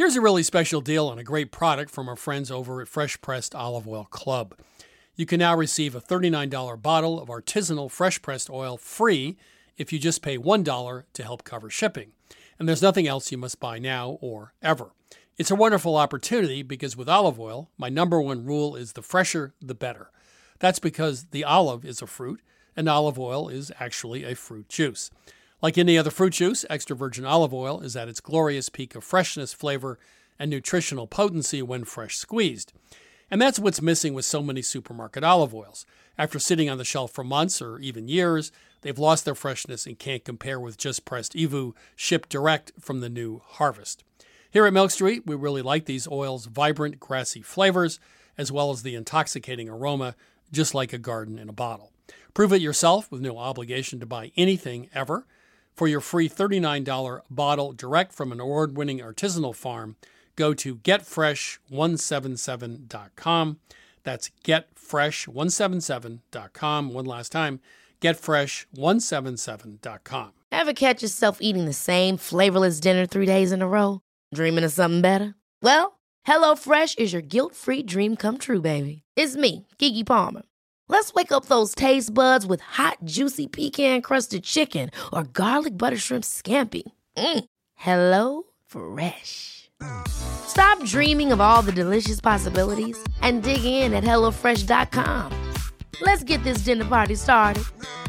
Here's a really special deal on a great product from our friends over at Fresh Pressed Olive Oil Club. You can now receive a $39 bottle of artisanal fresh pressed oil free if you just pay $1 to help cover shipping. And there's nothing else you must buy now or ever. It's a wonderful opportunity because with olive oil, my number one rule is the fresher, the better. That's because the olive is a fruit, and olive oil is actually a fruit juice. Like any other fruit juice, extra virgin olive oil is at its glorious peak of freshness, flavor, and nutritional potency when fresh squeezed. And that's what's missing with so many supermarket olive oils. After sitting on the shelf for months or even years, they've lost their freshness and can't compare with just pressed EVOO shipped direct from the new harvest. Here at Milk Street, we really like these oils' vibrant, grassy flavors, as well as the intoxicating aroma, just like a garden in a bottle. Prove it yourself with no obligation to buy anything ever. For your free $39 bottle direct from an award-winning artisanal farm, go to getfresh177.com. That's getfresh177.com. One last time, getfresh177.com. Ever catch yourself eating the same flavorless dinner 3 days in a row? Dreaming of something better? Well, HelloFresh is your guilt-free dream come true, baby. It's me, Keke Palmer. Let's wake up those taste buds with hot, juicy pecan-crusted chicken or garlic butter shrimp scampi. Hello Fresh. Stop dreaming of all the delicious possibilities and dig in at HelloFresh.com. Let's get this dinner party started.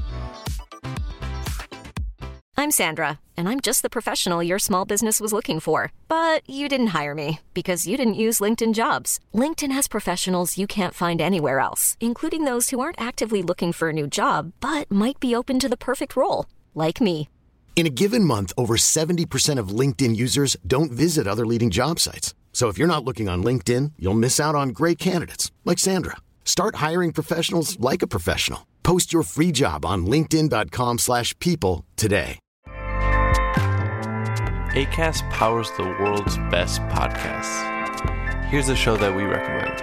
I'm Sandra, and I'm just the professional your small business was looking for. But you didn't hire me because you didn't use LinkedIn Jobs. LinkedIn has professionals you can't find anywhere else, including those who aren't actively looking for a new job, but might be open to the perfect role, like me. In a given month, over 70% of LinkedIn users don't visit other leading job sites. So if you're not looking on LinkedIn, you'll miss out on great candidates like Sandra. Start hiring professionals like a professional. Post your free job on linkedin.com/people today. Acast powers the world's best podcasts. Here's a show that we recommend.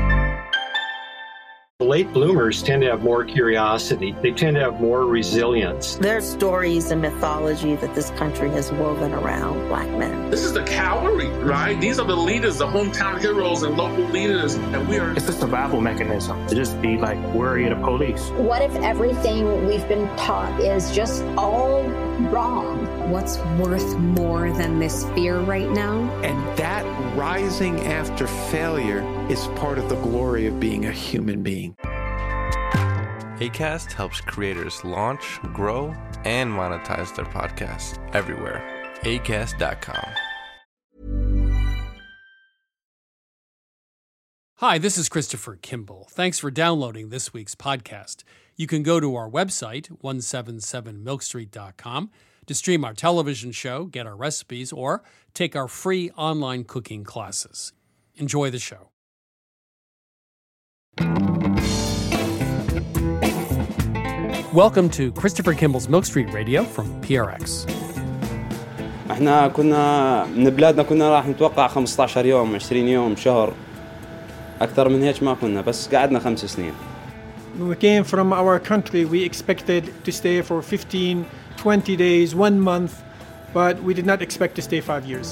Late bloomers tend to have more curiosity. They tend to have more resilience. There's stories and mythology that this country has woven around Black men. This is the cavalry, right? These are the leaders, the hometown heroes and local leaders, and we are... It's a survival mechanism to just be like worried of police. What if everything we've been taught is just all wrong? What's worth more than this fear right now? And that rising after failure is part of the glory of being a human being. Acast helps creators launch, grow, and monetize their podcasts everywhere. Acast.com. Hi, this is Christopher Kimball. Thanks for downloading this week's podcast. You can go to our website, 177milkstreet.com, to stream our television show, get our recipes, or take our free online cooking classes. Enjoy the show. Welcome to Christopher Kimball's Milk Street Radio from PRX. احنا كنا من بلادنا كنا راح نتوقع 15 يوم 20 يوم شهر أكثر من هيك ما كنا بس قعدنا 5 سنين. When we came from our country, we expected to stay for 15, 20 days, 1 month, but we did not expect to stay 5 years.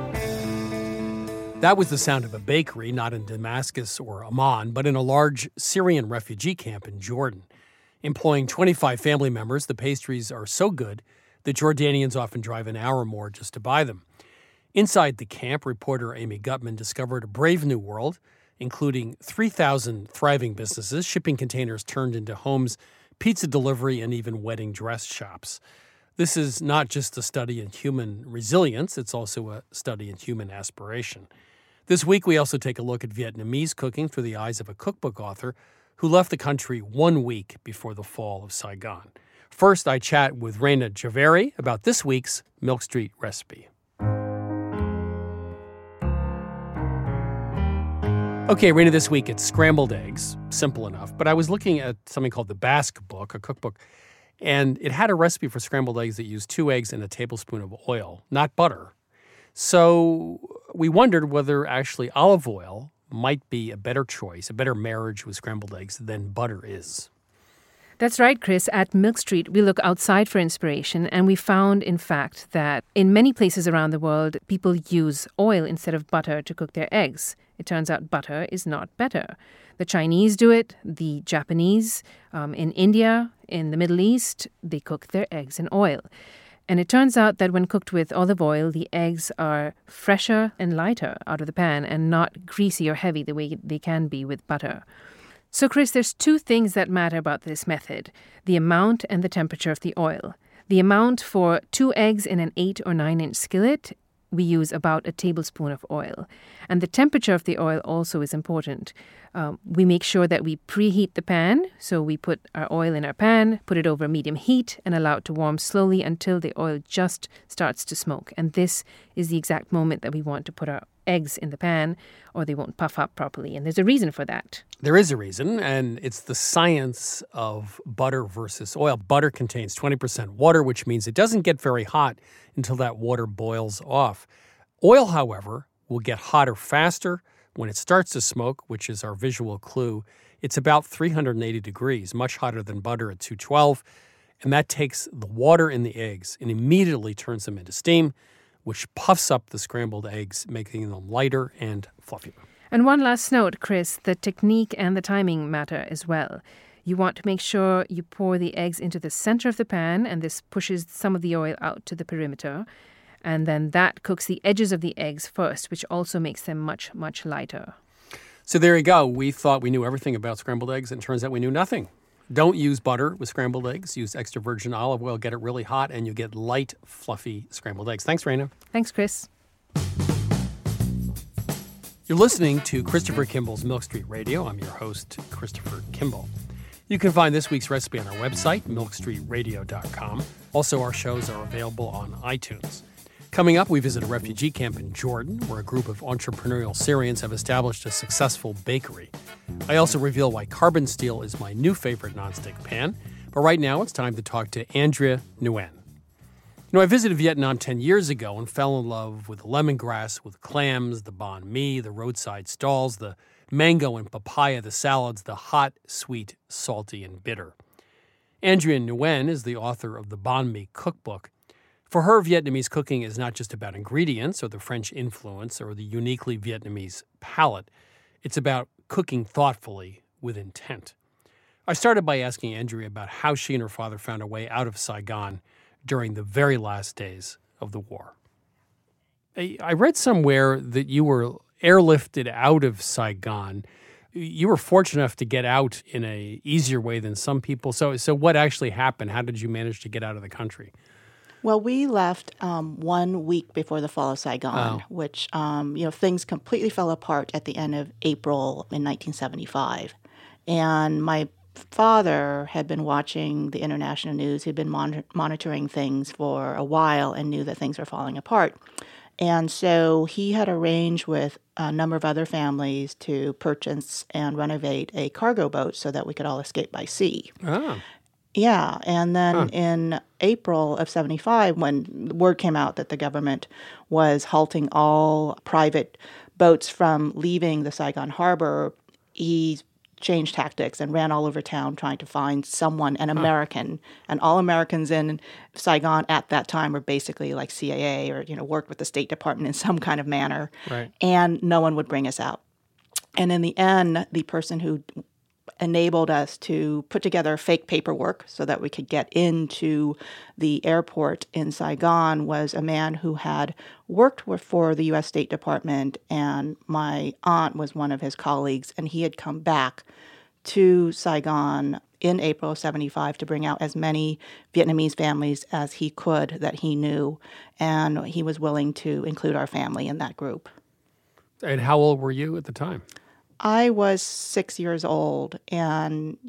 That was the sound of a bakery, not in Damascus or Amman, but in a large Syrian refugee camp in Jordan. Employing 25 family members, the pastries are so good that Jordanians often drive an hour or more just to buy them. Inside the camp, reporter Amy Gutman discovered a brave new world, including 3,000 thriving businesses, shipping containers turned into homes, pizza delivery, and even wedding dress shops. This is not just a study in human resilience, it's also a study in human aspiration. This week, we also take a look at Vietnamese cooking through the eyes of a cookbook author who left the country 1 week before the fall of Saigon. First, I chat with Raina Javeri about this week's Milk Street recipe. Okay, Raina, this week it's scrambled eggs. Simple enough. But I was looking at something called the Basque Book, a cookbook, and it had a recipe for scrambled eggs that used 2 eggs and a tablespoon of oil, not butter. So we wondered whether actually olive oil might be a better choice, a better marriage with scrambled eggs than butter is. That's right, Chris. At Milk Street, we look outside for inspiration, and we found, in fact, that in many places around the world, people use oil instead of butter to cook their eggs. It turns out butter is not better. The Chinese do it, the Japanese, in India, in the Middle East, they cook their eggs in oil. And it turns out that when cooked with olive oil, the eggs are fresher and lighter out of the pan and not greasy or heavy the way they can be with butter. So, Chris, there's two things that matter about this method, the amount and the temperature of the oil. The amount for 2 eggs in an 8 or 9-inch skillet, we use about a tablespoon of oil. And the temperature of the oil also is important. We make sure that we preheat the pan. So we put our oil in our pan, put it over medium heat, and allow it to warm slowly until the oil just starts to smoke. And this is the exact moment that we want to put our eggs in the pan, or they won't puff up properly. And there's a reason for that. There is a reason, and it's the science of butter versus oil. Butter contains 20% water, which means it doesn't get very hot until that water boils off. Oil, however, will get hotter faster when it starts to smoke, which is our visual clue. It's about 380 degrees, much hotter than butter at 212, and that takes the water in the eggs and immediately turns them into steam, which puffs up the scrambled eggs, making them lighter and fluffier. And one last note, Chris, the technique and the timing matter as well. You want to make sure you pour the eggs into the center of the pan, and this pushes some of the oil out to the perimeter. And then that cooks the edges of the eggs first, which also makes them much, much lighter. So there you go. We thought we knew everything about scrambled eggs, and it turns out we knew nothing. Don't use butter with scrambled eggs. Use extra virgin olive oil. Get it really hot, and you get light, fluffy scrambled eggs. Thanks, Raina. Thanks, Chris. You're listening to Christopher Kimball's Milk Street Radio. I'm your host, Christopher Kimball. You can find this week's recipe on our website, milkstreetradio.com. Also, our shows are available on iTunes. Coming up, we visit a refugee camp in Jordan, where a group of entrepreneurial Syrians have established a successful bakery. I also reveal why carbon steel is my new favorite nonstick pan. But right now, it's time to talk to Andrea Nguyen. I visited Vietnam 10 years ago and fell in love with the lemongrass, with clams, the banh mi, the roadside stalls, the mango and papaya, the salads, the hot, sweet, salty, and bitter. Andrea Nguyen is the author of the Banh Mi Cookbook. For her, Vietnamese cooking is not just about ingredients or the French influence or the uniquely Vietnamese palate. It's about cooking thoughtfully with intent. I started by asking Andrea about how she and her father found a way out of Saigon during the very last days of the war. I read somewhere that you were airlifted out of Saigon. You were fortunate enough to get out in an easier way than some people. So what actually happened? How did you manage to get out of the country? Well, we left 1 week before the fall of Saigon, which, things completely fell apart at the end of April in 1975. And my father had been watching the international news. He'd been monitoring things for a while and knew that things were falling apart. And so he had arranged with a number of other families to purchase and renovate a cargo boat so that we could all escape by sea. Oh. Yeah, and then in April of 75, when word came out that the government was halting all private boats from leaving the Saigon harbor, he changed tactics and ran all over town trying to find someone, an American. And all Americans in Saigon at that time were basically like CIA or, worked with the State Department in some kind of manner. Right. And no one would bring us out. And in the end, the person who enabled us to put together fake paperwork so that we could get into the airport in Saigon was a man who had worked for the U.S. State Department, and my aunt was one of his colleagues, and he had come back to Saigon in April of 75 to bring out as many Vietnamese families as he could that he knew, and he was willing to include our family in that group. And how old were you at the time? I was 6 years old, and,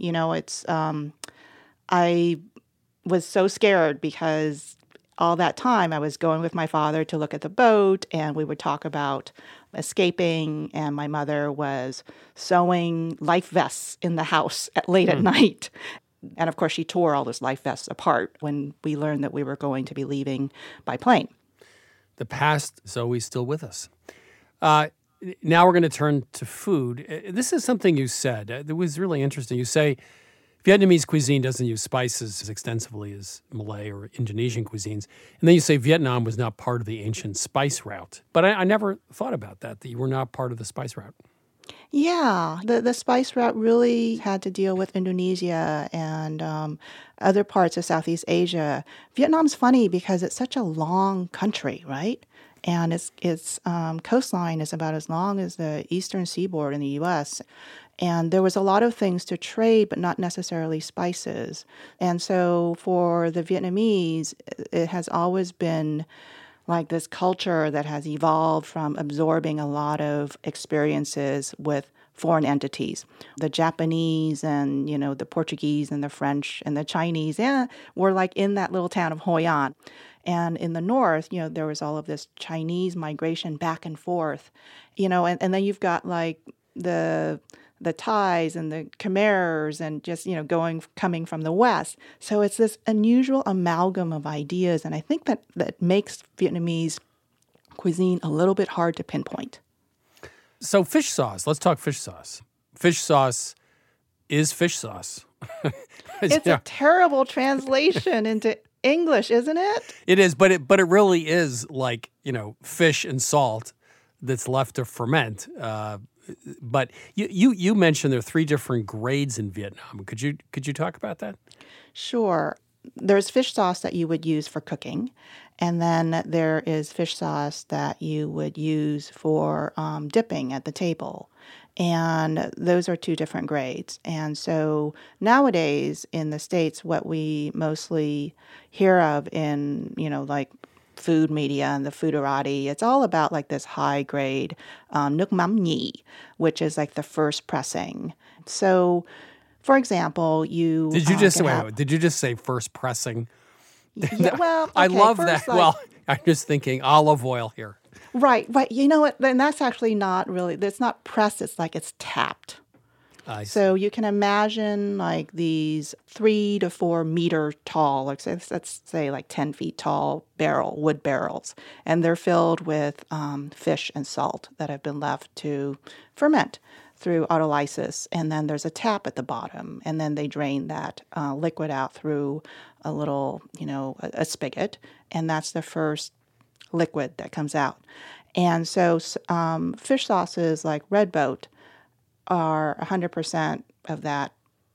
I was so scared because all that time I was going with my father to look at the boat, and we would talk about escaping, and my mother was sewing life vests in the house late at night. And, of course, she tore all those life vests apart when we learned that we were going to be leaving by plane. The past is always still with us. Now we're going to turn to food. This is something you said that was really interesting. You say, Vietnamese cuisine doesn't use spices as extensively as Malay or Indonesian cuisines. And then you say Vietnam was not part of the ancient spice route. But I never thought about that you were not part of the spice route. Yeah, the spice route really had to deal with Indonesia and other parts of Southeast Asia. Vietnam's funny because it's such a long country, right? And its coastline is about as long as the eastern seaboard in the U.S., and there was a lot of things to trade, but not necessarily spices. And so for the Vietnamese, it has always been like this culture that has evolved from absorbing a lot of experiences with foreign entities. The Japanese and, the Portuguese and the French and the Chinese were like in that little town of Hoi An. And in the north, there was all of this Chinese migration back and forth, and then you've got like the Thais and the Khmers and just, coming from the West. So it's this unusual amalgam of ideas. And I think that makes Vietnamese cuisine a little bit hard to pinpoint. So fish sauce, let's talk fish sauce. Fish sauce is fish sauce. It's a terrible translation into English, isn't it? It is, but it really is like, fish and salt that's left to ferment. But you mentioned there are 3 different grades in Vietnam. Could you talk about that? Sure. There's fish sauce that you would use for cooking, and then there is fish sauce that you would use for dipping at the table. And those are 2 different grades. And so nowadays in the States, what we mostly hear of in, like food media and the foodorati, it's all about like this high grade nước mắm nhì, which is like the first pressing. So, for example, did you just say first pressing? Yeah, well, okay, I love that. Well, I'm just thinking olive oil here. Right. You know what? Then that's actually not really. It's not pressed. It's like it's tapped. So you can imagine like these 3 to 4 meter tall, let's say like 10 feet tall wood barrels. And they're filled with fish and salt that have been left to ferment through autolysis. And then there's a tap at the bottom. And then they drain that liquid out through a little, a spigot. And that's the first liquid that comes out. And so fish sauces like Red Boat are 100% of that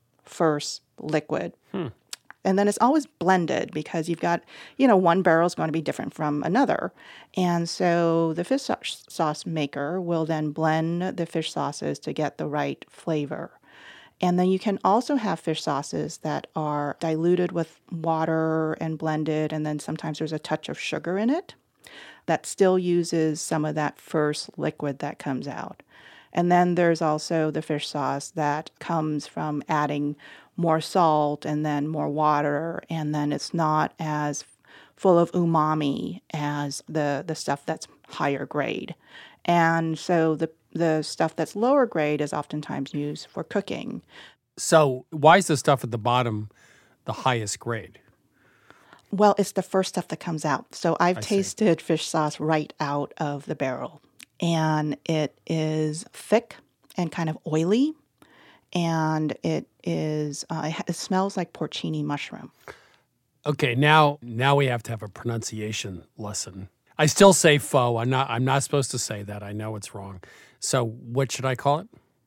first liquid. And then it's always blended because you've got, one barrel is going to be different from another. And so the fish sauce maker will then blend the fish sauces to get the right flavor. And then you can also have fish sauces that are diluted with water and blended, and then sometimes there's a touch of sugar in it that still uses some of that first liquid that comes out. And then there's also the fish sauce that comes from adding more salt and then more water, and then it's not as full of umami as the stuff that's higher grade. And so the stuff that's lower grade is oftentimes used for cooking. So why is the stuff at the bottom the highest grade? Well, it's the first stuff that comes out. So I've tasted fish sauce right out of the barrel. And it is thick and kind of oily, and it smells like porcini mushroom. Okay, now we have to have a pronunciation lesson. I still say pho. I'm not supposed to say that. I know it's wrong. So what should I call it?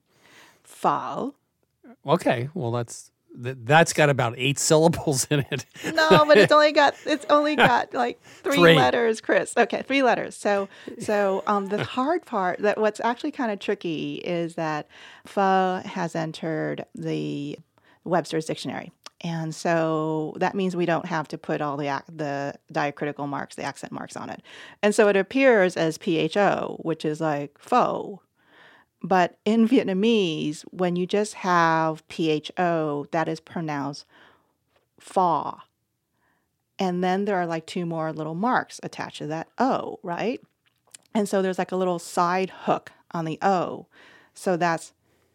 Pho. Okay, well that's got about 8 syllables in it. No, but it's only got like 3 letters, Chris. Okay, 3 letters. So the hard part, that what's actually kind of tricky, is that pho has entered the Webster's dictionary. And so that means we don't have to put all the diacritical marks, the accent marks on it. And so it appears as PHO, which is like pho. But in Vietnamese, when you just have PHO, that is pronounced pho. And then there are like 2 more little marks attached to that O, right? And so there's like a little side hook on the O. So that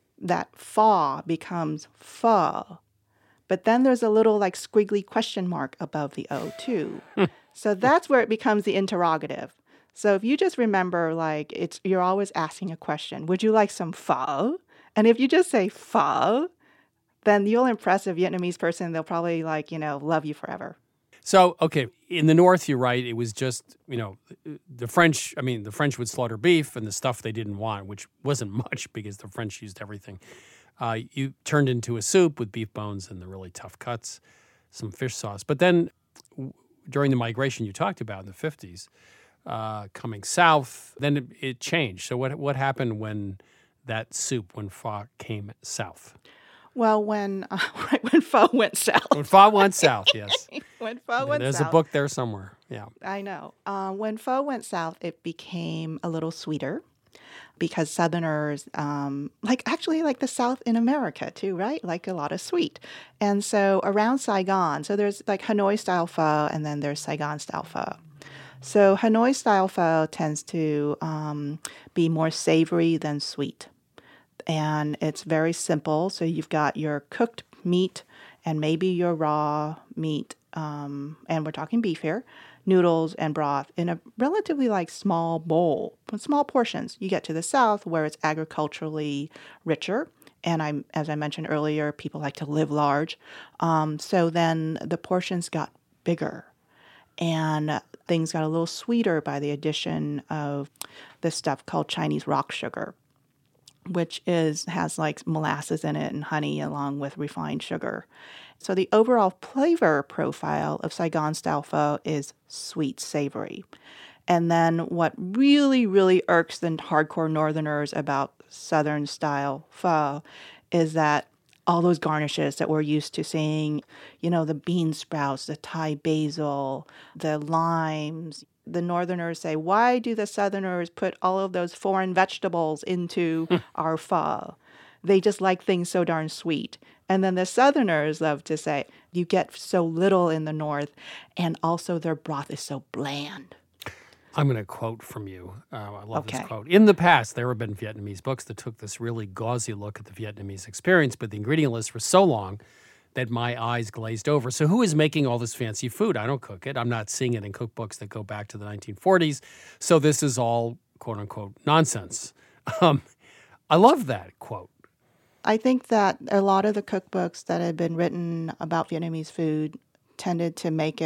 pho becomes pho. But then there's a little like squiggly question mark above the O too. So that's where it becomes the interrogative. So if you just remember, like, you're always asking a question. Would you like some pho? And if you just say pho, then you'll impress a Vietnamese person. They'll probably love you forever. So, okay, in the North, you're right. It was just, the French would slaughter beef and the stuff they didn't want, which wasn't much because the French used everything. You turned into a soup with beef bones and the really tough cuts, some fish sauce. But then during the migration you talked about in the 50s, coming south, then it changed. So what happened when that soup, when pho came south? Well, when pho went south. When pho went south, yes. When pho went There's south. a book there somewhere, yeah. I know. When pho went south, it became a little sweeter because Southerners, like the South in America too, right? Like a lot of sweet. And so around Saigon, so there's like Hanoi-style pho and then there's Saigon-style pho. So Hanoi-style pho tends to be more savory than sweet. And it's very simple. So you've got your cooked meat and maybe your raw meat, and we're talking beef here, noodles and broth in a relatively small bowl, small portions. You get to the South where it's agriculturally richer. And as I mentioned earlier, people like to live large. So then the portions got bigger and things got a little sweeter by the addition of this stuff called Chinese rock sugar, which has molasses in it and honey along with refined sugar. So the overall flavor profile of Saigon-style pho is sweet, savory. And then what really, really irks the hardcore Northerners about Southern-style pho is that all those garnishes that we're used to seeing, the bean sprouts, the Thai basil, the limes. The Northerners say, why do the Southerners put all of those foreign vegetables into our pho? They just like things so darn sweet. And then the Southerners love to say, you get so little in the North, and also their broth is so bland. I'm going to quote from you. I love this quote. In the past, there have been Vietnamese books that took this really gauzy look at the Vietnamese experience, but the ingredient lists were so long that my eyes glazed over. So who is making all this fancy food? I don't cook it. I'm not seeing it in cookbooks that go back to the 1940s. So this is all, quote unquote, nonsense. I love that quote. I think that a lot of the cookbooks that had been written about Vietnamese food tended to make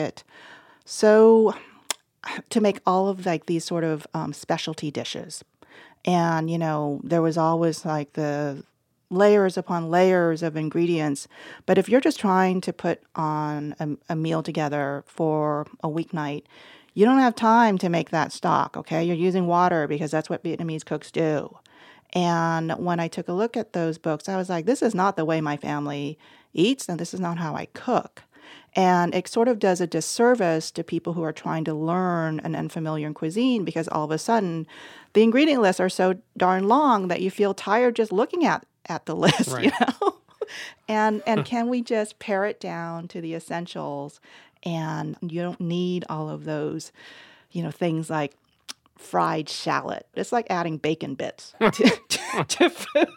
all of these sort of specialty dishes. And, there was always the layers upon layers of ingredients. But if you're just trying to put on a meal together for a weeknight, you don't have time to make that stock, okay? You're using water because that's what Vietnamese cooks do. And when I took a look at those books, I was like, this is not the way my family eats, and this is not how I cook. And it sort of does a disservice to people who are trying to learn an unfamiliar cuisine because all of a sudden the ingredient lists are so darn long that you feel tired just looking at the list, right. And can we just pare it down to the essentials? And you don't need all of those, things like fried shallot. It's like adding bacon bits to food,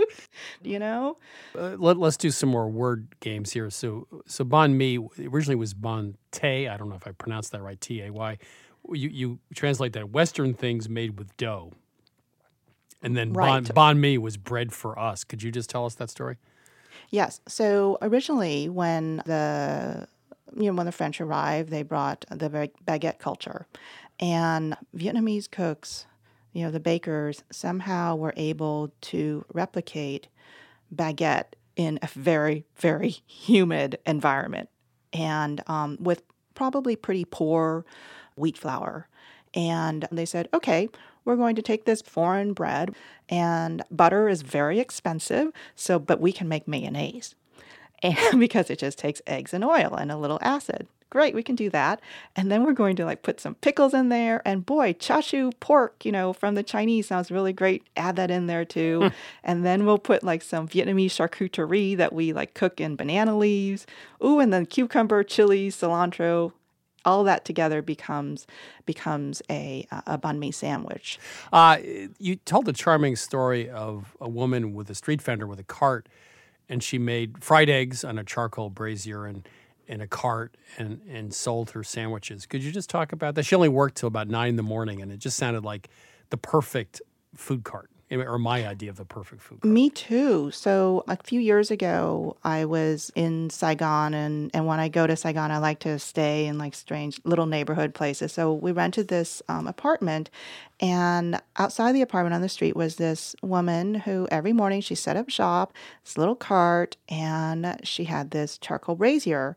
Let's do some more word games here. So banh mi originally was banh tay. I don't know if I pronounced that right, T-A-Y. You translate that Western things made with dough. And then right. banh mi was bread for us. Could you just tell us that story? Yes. So originally when the French arrived, they brought the baguette culture. And Vietnamese cooks, the bakers, somehow were able to replicate baguette in a very, very humid environment and with probably pretty poor wheat flour. And they said, okay, we're going to take this foreign bread, and butter is very expensive, but we can make mayonnaise. And because it just takes eggs and oil and a little acid. Great, we can do that. And then we're going to put some pickles in there. And boy, chashu pork, from the Chinese sounds really great. Add that in there too. And then we'll put some Vietnamese charcuterie that we cook in banana leaves. Ooh, and then cucumber, chili, cilantro. All that together becomes a banh mi sandwich. You told a charming story of a woman with a street vendor with a cart, and she made fried eggs on a charcoal brazier and in a cart and sold her sandwiches. Could you just talk about that? She only worked till about 9 a.m, and it just sounded like the perfect food cart. or my idea of the perfect food cook. Me too. So a few years ago, I was in Saigon, and when I go to Saigon, I like to stay in like strange little neighborhood places. So we rented this apartment, and outside the apartment on the street was this woman who every morning she set up shop, this little cart, and she had this charcoal brazier.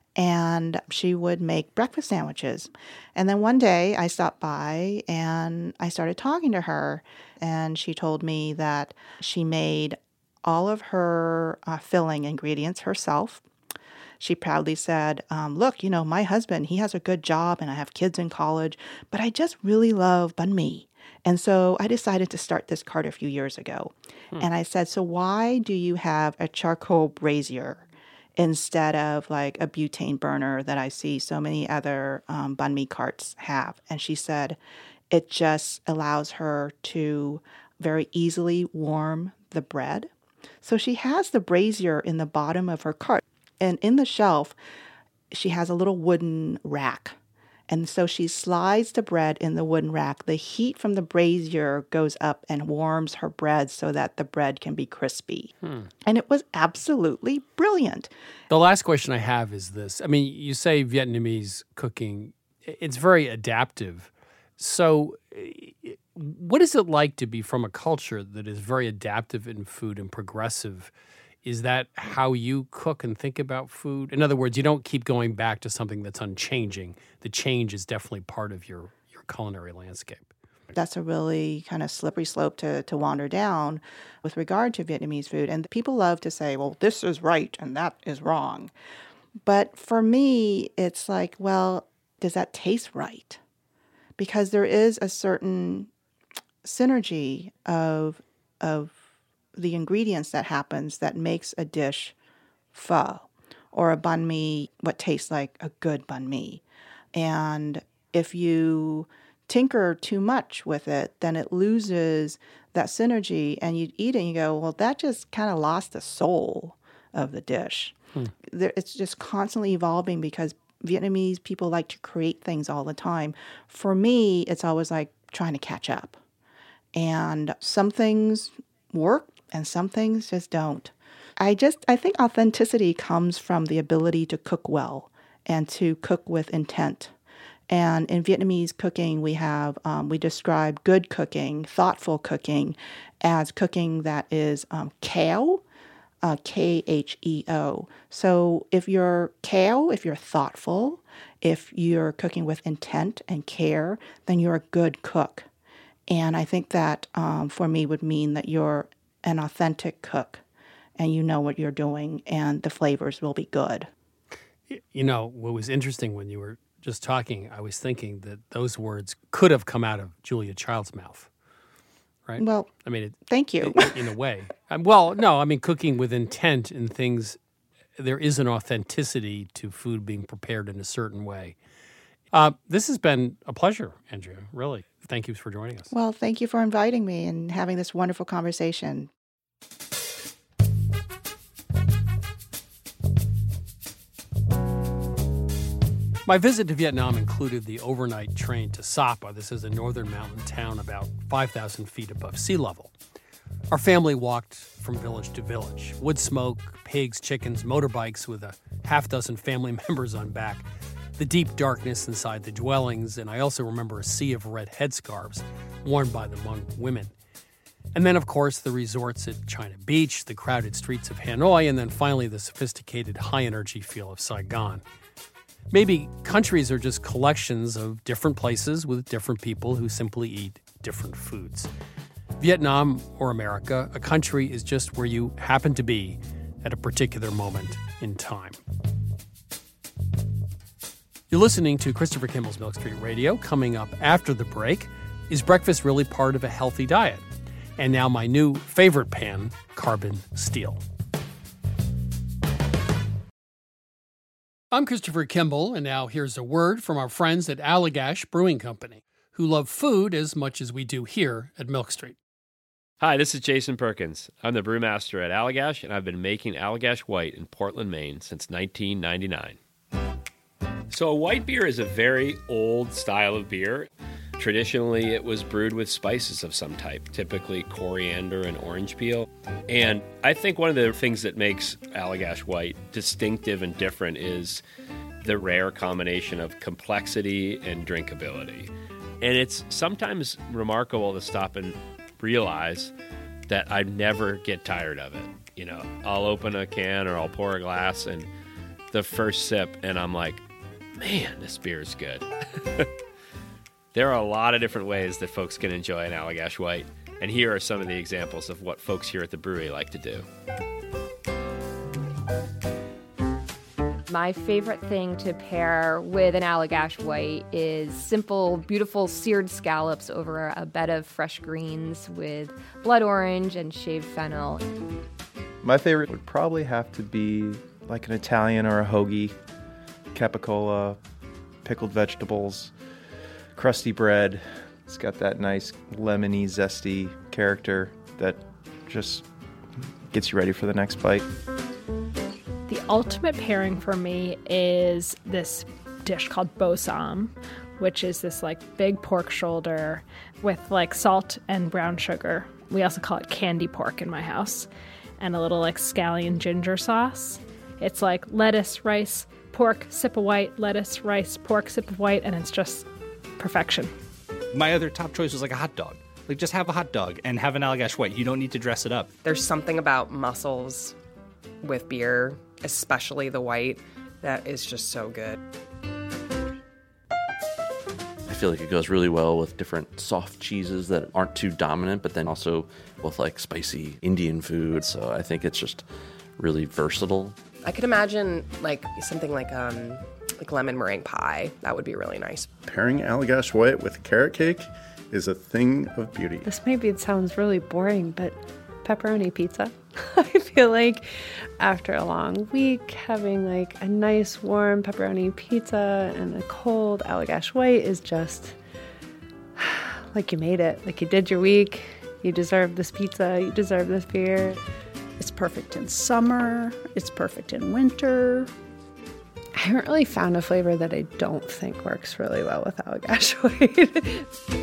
And she would make breakfast sandwiches. And then one day I stopped by and I started talking to her. And she told me that she made all of her filling ingredients herself. She proudly said, look, my husband, he has a good job and I have kids in college, but I just really love banh mi. And so I decided to start this cart a few years ago. And I said, so why do you have a charcoal brazier instead of like a butane burner that I see so many other banh mi carts have? And she said it just allows her to very easily warm the bread. So she has the brazier in the bottom of her cart. And in the shelf, she has a little wooden rack. And so she slides the bread in the wooden rack. The heat from the brazier goes up and warms her bread so that the bread can be crispy. And it was absolutely brilliant. The last question I have is this. I mean, you say Vietnamese cooking, it's very adaptive. So what is it like to be from a culture that is very adaptive in food and progressive? Is that how you cook and think about food? In other words, you don't keep going back to something that's unchanging. The change is definitely part of your culinary landscape. That's a really kind of slippery slope to wander down with regard to Vietnamese food. And people love to say, well, this is right and that is wrong. But for me, it's like, well, does that taste right? Because there is a certain synergy of the ingredients that happens that makes a dish pho or a banh mi what tastes like a good banh mi. And if you tinker too much with it, then it loses that synergy, and you eat it and you go, well, that just kind of lost the soul of the dish. It's just constantly evolving because Vietnamese people like to create things all the time. For me, it's always like trying to catch up. And some things work and some things just don't. I think authenticity comes from the ability to cook well and to cook with intent. And in Vietnamese cooking, we describe good cooking, thoughtful cooking, as cooking that is kheo, Kheo. So if you're kheo, if you're thoughtful, if you're cooking with intent and care, then you're a good cook. And I think that for me would mean that you're an authentic cook and you know what you're doing and the flavors will be good. You know, what was interesting when you were just talking, I was thinking that those words could have come out of Julia Child's mouth, right? Well, I mean, thank you. In a way. Well, no, I mean, cooking with intent and things, there is an authenticity to food being prepared in a certain way. This has been a pleasure, Andrea, really. Thank you for joining us. Well, thank you for inviting me and having this wonderful conversation. My visit to Vietnam included the overnight train to Sapa. This is a northern mountain town about 5,000 feet above sea level. Our family walked from village to village. Wood smoke, pigs, chickens, motorbikes with a half dozen family members on back. The deep darkness inside the dwellings, and I also remember a sea of red headscarves worn by the Hmong women. And then, of course, the resorts at China Beach, the crowded streets of Hanoi, and then finally the sophisticated high-energy feel of Saigon. Maybe countries are just collections of different places with different people who simply eat different foods. Vietnam or America, a country is just where you happen to be at a particular moment in time. You're listening to Christopher Kimball's Milk Street Radio. Coming up after the break, is breakfast really part of a healthy diet? And now my new favorite pan, carbon steel. I'm Christopher Kimball, and now here's a word from our friends at Allagash Brewing Company, who love food as much as we do here at Milk Street. Hi, this is Jason Perkins. I'm the brewmaster at Allagash, and I've been making Allagash White in Portland, Maine since 1999. So a white beer is a very old style of beer. Traditionally, it was brewed with spices of some type, typically coriander and orange peel. And I think one of the things that makes Allagash White distinctive and different is the rare combination of complexity and drinkability. And it's sometimes remarkable to stop and realize that I never get tired of it. You know, I'll open a can or I'll pour a glass and the first sip and I'm like, man, this beer is good. There are a lot of different ways that folks can enjoy an Allagash White, and here are some of the examples of what folks here at the brewery like to do. My favorite thing to pair with an Allagash White is simple, beautiful seared scallops over a bed of fresh greens with blood orange and shaved fennel. My favorite would probably have to be like an Italian or a hoagie, capicola, pickled vegetables, crusty bread. It's got that nice lemony, zesty character that just gets you ready for the next bite. The ultimate pairing for me is this dish called bossam, which is this like big pork shoulder with like salt and brown sugar. We also call it candy pork in my house, and a little like scallion ginger sauce. It's like lettuce, rice, pork, sip of white, lettuce, rice, pork, sip of white, and it's just perfection. My other top choice was like a hot dog. Like, just have a hot dog and have an Allagash White. You don't need to dress it up. There's something about mussels with beer, especially the white, that is just so good. I feel like it goes really well with different soft cheeses that aren't too dominant, but then also with like spicy Indian food. So I think it's just really versatile. I could imagine like something like lemon meringue pie. That would be really nice. Pairing Allagash White with carrot cake is a thing of beauty. This maybe sounds really boring, but pepperoni pizza. I feel like after a long week, having like a nice warm pepperoni pizza and a cold Allagash White is just like you made it. Like you did your week. You deserve this pizza. You deserve this beer. It's perfect in summer. It's perfect in winter. I haven't really found a flavor that I don't think works really well with Allagash White.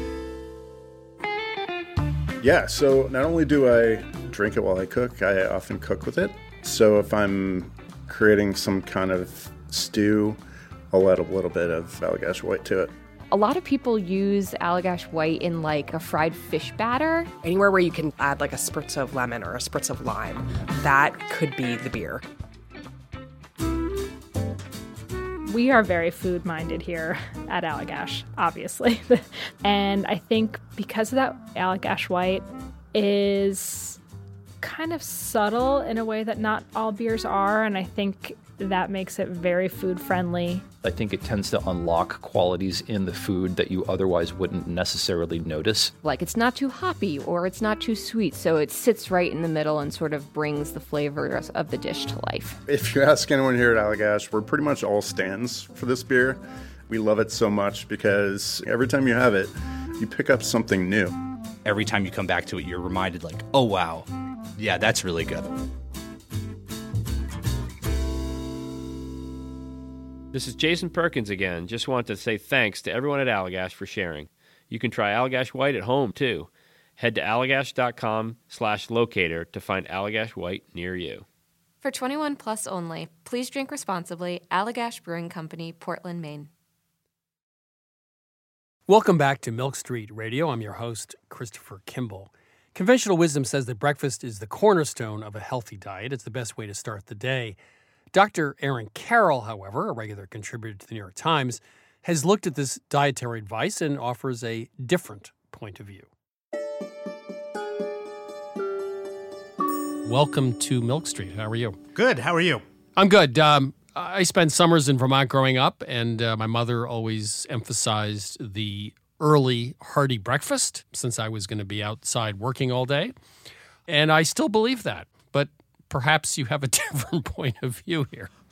Yeah, so not only do I drink it while I cook, I often cook with it. So if I'm creating some kind of stew, I'll add a little bit of Allagash White to it. A lot of people use Allagash White in like a fried fish batter. Anywhere where you can add like a spritz of lemon or a spritz of lime, that could be the beer. We are very food-minded here at Allagash, obviously. And I think because of that, Allagash White is kind of subtle in a way that not all beers are, and I think that makes it very food-friendly. I think it tends to unlock qualities in the food that you otherwise wouldn't necessarily notice. Like it's not too hoppy or it's not too sweet, so it sits right in the middle and sort of brings the flavors of the dish to life. If you ask anyone here at Allagash, we're pretty much all stands for this beer. We love it so much because every time you have it, you pick up something new. Every time you come back to it, you're reminded like, oh wow, yeah, that's really good. This is Jason Perkins again. Just want to say thanks to everyone at Allagash for sharing. You can try Allagash White at home, too. Head to allagash.com/locator to find Allagash White near you. For 21 plus only, please drink responsibly. Allagash Brewing Company, Portland, Maine. Welcome back to Milk Street Radio. I'm your host, Christopher Kimball. Conventional wisdom says that breakfast is the cornerstone of a healthy diet. It's the best way to start the day. Dr. Aaron Carroll, however, a regular contributor to the New York Times, has looked at this dietary advice and offers a different point of view. Welcome to Milk Street. How are you? Good. How are you? I'm good. I spent summers in Vermont growing up, and my mother always emphasized the early, hearty breakfast since I was going to be outside working all day. And I still believe that. But perhaps you have a different point of view here.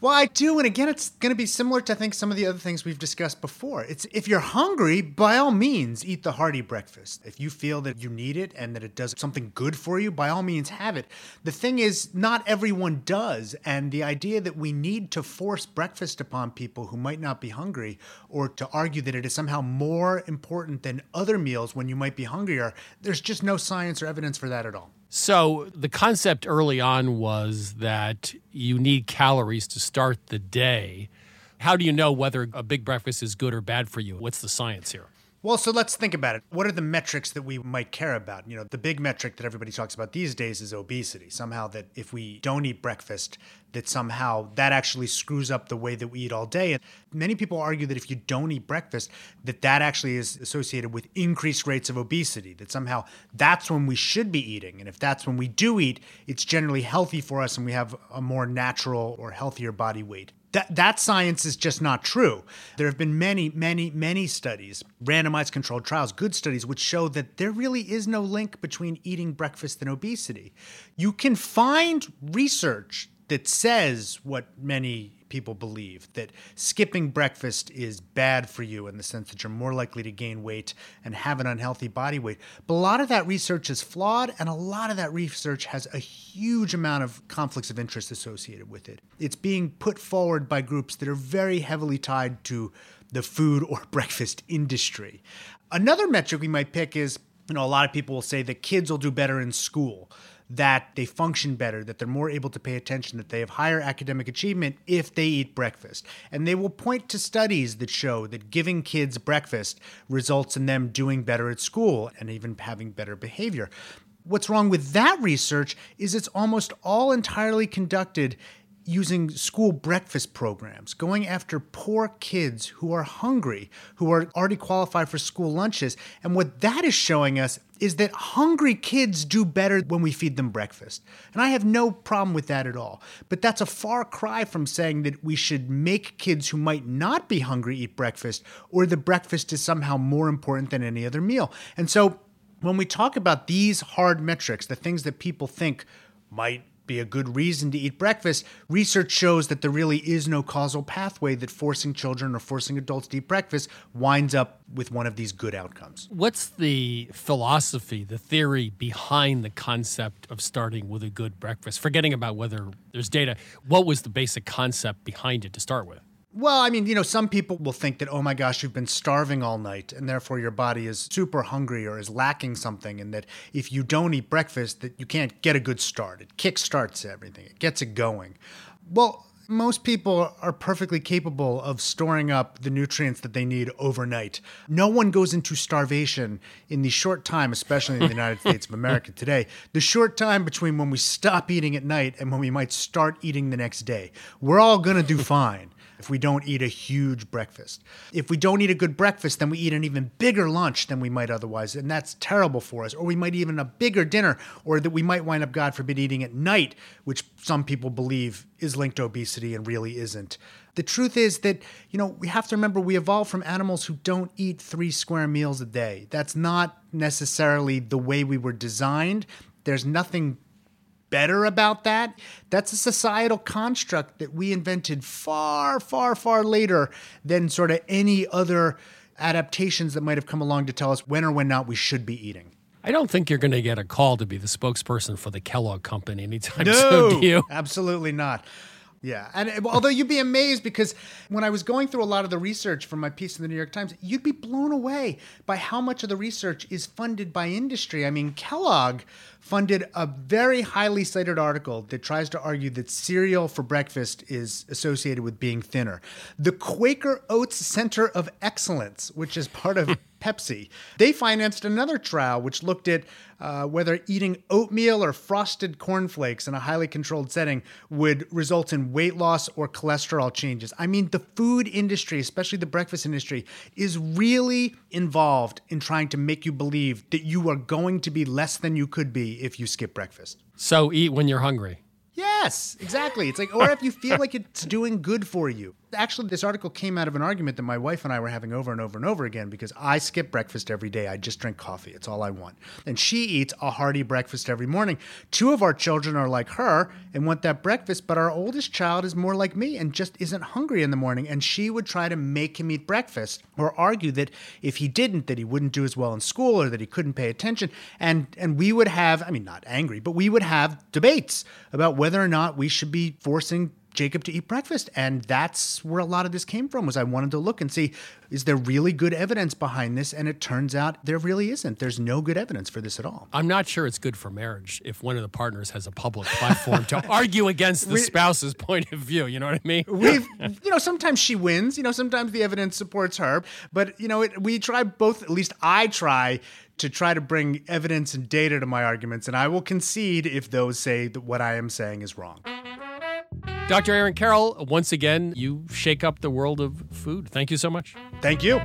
Well, I do. And again, it's going to be similar to, I think, some of the other things we've discussed before. It's if you're hungry, by all means, eat the hearty breakfast. If you feel that you need it and that it does something good for you, by all means, have it. The thing is, not everyone does. And the idea that we need to force breakfast upon people who might not be hungry, or to argue that it is somehow more important than other meals when you might be hungrier, there's just no science or evidence for that at all. So the concept early on was that you need calories to start the day. How do you know whether a big breakfast is good or bad for you? What's the science here? Well, so let's think about it. What are the metrics that we might care about? You know, the big metric that everybody talks about these days is obesity. Somehow that if we don't eat breakfast, that somehow that actually screws up the way that we eat all day. And many people argue that if you don't eat breakfast, that actually is associated with increased rates of obesity, that somehow that's when we should be eating. And if that's when we do eat, it's generally healthy for us and we have a more natural or healthier body weight. That science is just not true. There have been many studies, randomized controlled trials, good studies, which show that there really is no link between eating breakfast and obesity. You can find research that says what many people believe, that skipping breakfast is bad for you in the sense that you're more likely to gain weight and have an unhealthy body weight. But a lot of that research is flawed, and a lot of that research has a huge amount of conflicts of interest associated with it. It's being put forward by groups that are very heavily tied to the food or breakfast industry. Another metric we might pick is, a lot of people will say that kids will do better in school, that they function better, that they're more able to pay attention, that they have higher academic achievement if they eat breakfast. And they will point to studies that show that giving kids breakfast results in them doing better at school and even having better behavior. What's wrong with that research is it's almost all entirely conducted using school breakfast programs, going after poor kids who are hungry, who are already qualified for school lunches. And what that is showing us is that hungry kids do better when we feed them breakfast. And I have no problem with that at all. But that's a far cry from saying that we should make kids who might not be hungry eat breakfast, or the breakfast is somehow more important than any other meal. And so when we talk about these hard metrics, the things that people think might be a good reason to eat breakfast, research shows that there really is no causal pathway that forcing children or forcing adults to eat breakfast winds up with one of these good outcomes. What's the philosophy, the theory behind the concept of starting with a good breakfast? Forgetting about whether there's data, what was the basic concept behind it to start with? Well, some people will think that, oh my gosh, you've been starving all night and therefore your body is super hungry or is lacking something, and that if you don't eat breakfast, that you can't get a good start. It kickstarts everything. It gets it going. Well, most people are perfectly capable of storing up the nutrients that they need overnight. No one goes into starvation in the short time, especially in the United States of America today, the short time between when we stop eating at night and when we might start eating the next day. We're all going to do fine if we don't eat a huge breakfast. If we don't eat a good breakfast, then we eat an even bigger lunch than we might otherwise, and that's terrible for us. Or we might eat a bigger dinner, or that we might wind up, God forbid, eating at night, which some people believe is linked to obesity and really isn't. The truth is that, we have to remember we evolved from animals who don't eat 3 square meals a day. That's not necessarily the way we were designed. There's nothing better about that. That's a societal construct that we invented far, far, far later than sort of any other adaptations that might have come along to tell us when or when not we should be eating. I don't think you're going to get a call to be the spokesperson for the Kellogg Company anytime soon, do you? Absolutely not. Yeah, and although you'd be amazed, because when I was going through a lot of the research for my piece in the New York Times, you'd be blown away by how much of the research is funded by industry. Kellogg funded a very highly cited article that tries to argue that cereal for breakfast is associated with being thinner. The Quaker Oats Center of Excellence, which is part of Pepsi, they financed another trial which looked at whether eating oatmeal or frosted cornflakes in a highly controlled setting would result in weight loss or cholesterol changes. The food industry, especially the breakfast industry, is really involved in trying to make you believe that you are going to be less than you could be if you skip breakfast. So eat when you're hungry. Yes, exactly. It's like, or if you feel like it's doing good for you. Actually, this article came out of an argument that my wife and I were having over and over and over again because I skip breakfast every day. I just drink coffee. It's all I want. And she eats a hearty breakfast every morning. 2 of our children are like her and want that breakfast, but our oldest child is more like me and just isn't hungry in the morning. And she would try to make him eat breakfast or argue that if he didn't, that he wouldn't do as well in school or that he couldn't pay attention. And we would have, I mean, not angry, but we would have debates about whether or not we should be forcing Jacob to eat breakfast. And that's where a lot of this came from, was I wanted to look and see, is there really good evidence behind this? And it turns out there really isn't. There's no good evidence for this at all. I'm not sure it's good for marriage if one of the partners has a public platform to argue against the spouse's point of view. You know what I mean? Sometimes she wins. Sometimes the evidence supports her. But, we try both, at least I try to bring evidence and data to my arguments. And I will concede if those say that what I am saying is wrong. Dr. Aaron Carroll, once again, you shake up the world of food. Thank you so much. Thank you.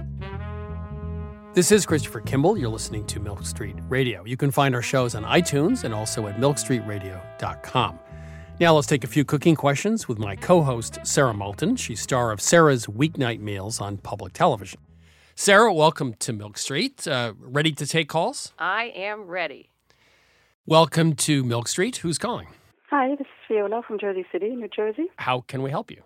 This is Christopher Kimball. You're listening to Milk Street Radio. You can find our shows on iTunes and also at milkstreetradio.com. Now let's take a few cooking questions with my co-host, Sarah Moulton. She's star of Sarah's Weeknight Meals on public television. Sarah, welcome to Milk Street. Ready to take calls? I am ready. Welcome to Milk Street. Who's calling? Hi, this is Fiona from Jersey City, New Jersey. How can we help you?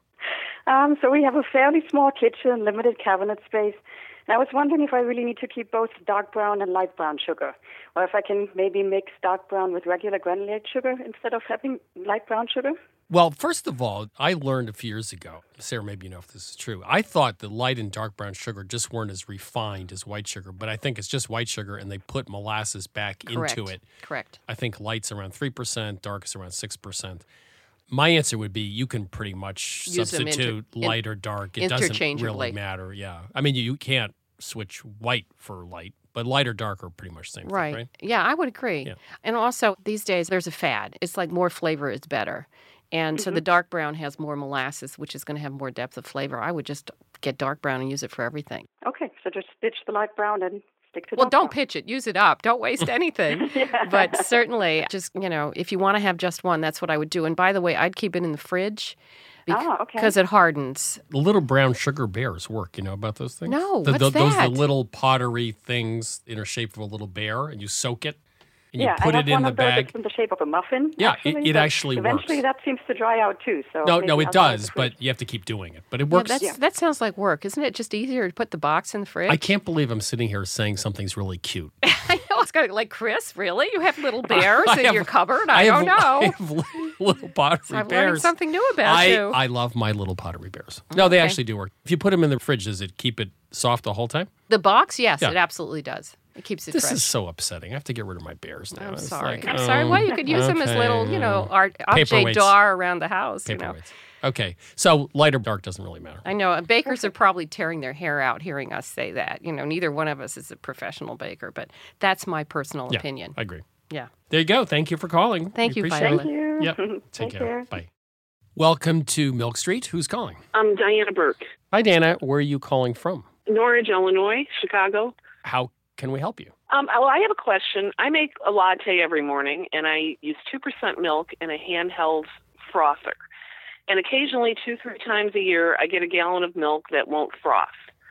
So we have a fairly small kitchen, limited cabinet space. And I was wondering if I really need to keep both dark brown and light brown sugar, or if I can maybe mix dark brown with regular granulated sugar instead of having light brown sugar. Well, first of all, I learned a few years ago, Sarah, maybe you know if this is true. I thought that light and dark brown sugar just weren't as refined as white sugar, but I think it's just white sugar and they put molasses back into it. Correct. I think light's around 3%, dark is around 6%. My answer would be you can pretty much substitute light or dark. It doesn't really matter. Yeah. I mean, you can't switch white for light, but light or dark are pretty much the same thing, right? Yeah, I would agree. Yeah. And also, these days, there's a fad. It's like more flavor is better. And so the dark brown has more molasses, which is going to have more depth of flavor. I would just get dark brown and use it for everything. Okay, so just ditch the light brown and stick to dark brown. Well, don't pitch it. Use it up. Don't waste anything. But certainly, just, if you want to have just one, that's what I would do. And by the way, I'd keep it in the fridge because it hardens. The little brown sugar bears work. You know about those things? No, what's that? Those are the little pottery things in a shape of a little bear, and you soak it. And you put it in the bag. It's in the shape of a muffin. Yeah, it actually works. Eventually, that seems to dry out too. So no, it does, but you have to keep doing it. But it works. That sounds like work, isn't it? Just easier to put the box in the fridge. I can't believe I'm sitting here saying something's really cute. I know it's got like Chris. Really, you have little bears in your cupboard? I don't know. I have little pottery I'm bears. learning something new about you. I love my little pottery bears. No, they actually do work. If you put them in the fridge, does it keep it soft the whole time? The box, yes, it absolutely does. It keeps it fresh. This is so upsetting. I have to get rid of my bears now. I'm sorry. I'm sorry. Well, you could use them as little, object Paperweights. d'art around the house. Paperweights. Okay. So light or dark doesn't really matter. I know. Bakers are probably tearing their hair out hearing us say that. Neither one of us is a professional baker, but that's my personal opinion. I agree. Yeah. There you go. Thank you for calling. Thank you, Viola. Thank you. Yep. Take care. Bye. Welcome to Milk Street. Who's calling? I'm Diana Burke. Hi, Dana. Where are you calling from? Norridge, Illinois, Chicago. How can we help you? Well, I have a question. I make a latte every morning, and I use 2% milk in a handheld frother. And occasionally, 2-3 times a year, I get a gallon of milk that won't froth.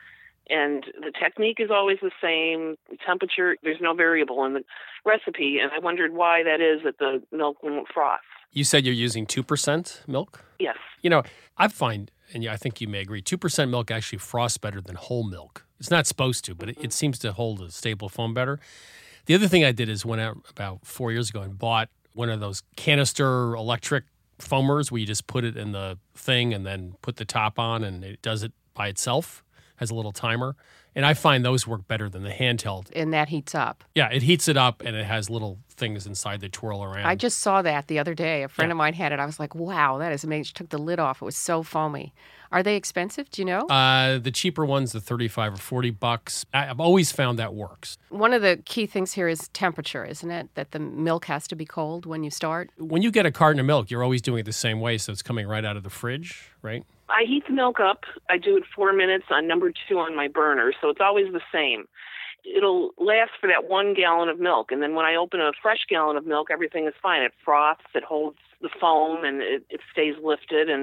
And the technique is always the same. The temperature, there's no variable in the recipe. And I wondered why that is that the milk won't froth. You said you're using 2% milk? Yes. I find, and I think you may agree, 2% milk actually frosts better than whole milk. It's not supposed to, but it seems to hold a stable foam better. The other thing I did is went out about 4 years ago and bought one of those canister electric foamers where you just put it in the thing and then put the top on and it does it by itself, has a little timer. And I find those work better than the handheld. And that heats up. Yeah, it heats it up and it has little things inside that twirl around. I just saw that the other day. A friend of mine had it. I was like, wow, that is amazing. She took the lid off. It was so foamy. Are they expensive? Do you know? The cheaper ones, the $35 or $40. I've always found that works. One of the key things here is temperature, isn't it? That the milk has to be cold when you start. When you get a carton of milk, you're always doing it the same way, so it's coming right out of the fridge, right? I heat the milk up. I do it 4 minutes on number 2 on my burner, so it's always the same. It'll last for that 1 gallon of milk, and then when I open a fresh gallon of milk, everything is fine. It froths, it holds the foam, and it stays lifted, and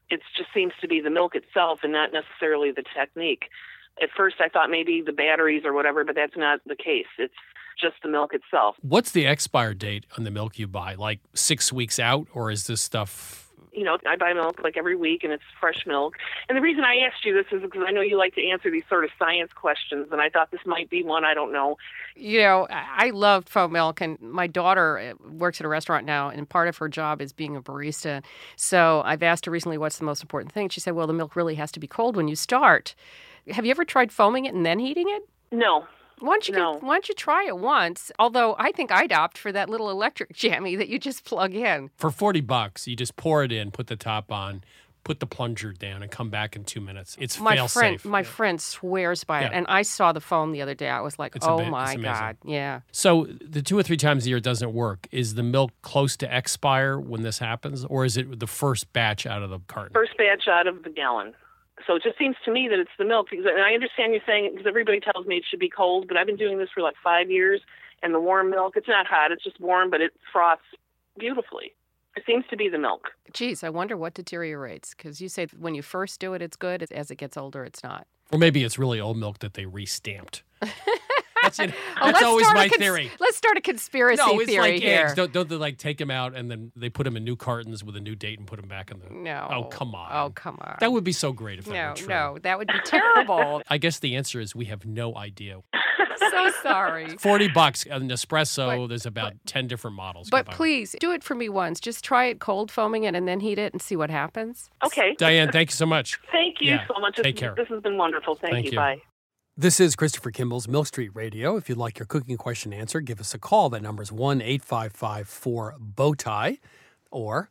It just seems to be the milk itself and not necessarily the technique. At first, I thought maybe the batteries or whatever, but that's not the case. It's just the milk itself. What's the expire date on the milk you buy? Like 6 weeks out, or is this stuff... I buy milk like every week, and it's fresh milk. And the reason I asked you this is because I know you like to answer these sort of science questions, and I thought this might be one. I don't know. I love faux milk, and my daughter works at a restaurant now, and part of her job is being a barista. So I've asked her recently what's the most important thing. She said, well, the milk really has to be cold when you start. Have you ever tried foaming it and then heating it? No. Why don't you try it once? Although I think I'd opt for that little electric jammy that you just plug in. For $40, you just pour it in, put the top on, put the plunger down, and come back in 2 minutes. It's fail-safe. My friend swears by it. And I saw the foam the other day. I was like, my God. Yeah. So the 2 or 3 times a year doesn't work. Is the milk close to expire when this happens, or is it the first batch out of the carton? First batch out of the gallon. So it just seems to me that it's the milk. And I understand you saying it because everybody tells me it should be cold, but I've been doing this for like 5 years, and the warm milk, it's not hot, it's just warm, but it froths beautifully. It seems to be the milk. Geez, I wonder what deteriorates, because you say when you first do it, it's good. As it gets older, it's not. Or maybe it's really old milk that they re-stamped. That's always my theory. Let's start a conspiracy theory here. Eggs. Don't they take them out and then they put them in new cartons with a new date and put them back in the... No. Oh, come on. Oh, come on. That would be so great if that were true. No, that would be terrible. I guess the answer is we have no idea. So sorry. $40. An espresso, there's about 10 different models. But please, do it for me once. Just try it cold, foaming it, and then heat it and see what happens. Okay. Diane, thank you so much. Thank you so much. Take care. This has been wonderful. Thank you. Bye. This is Christopher Kimball's Milk Street Radio. If you'd like your cooking question answered, give us a call. That number is 1-855-4-BOWTIE or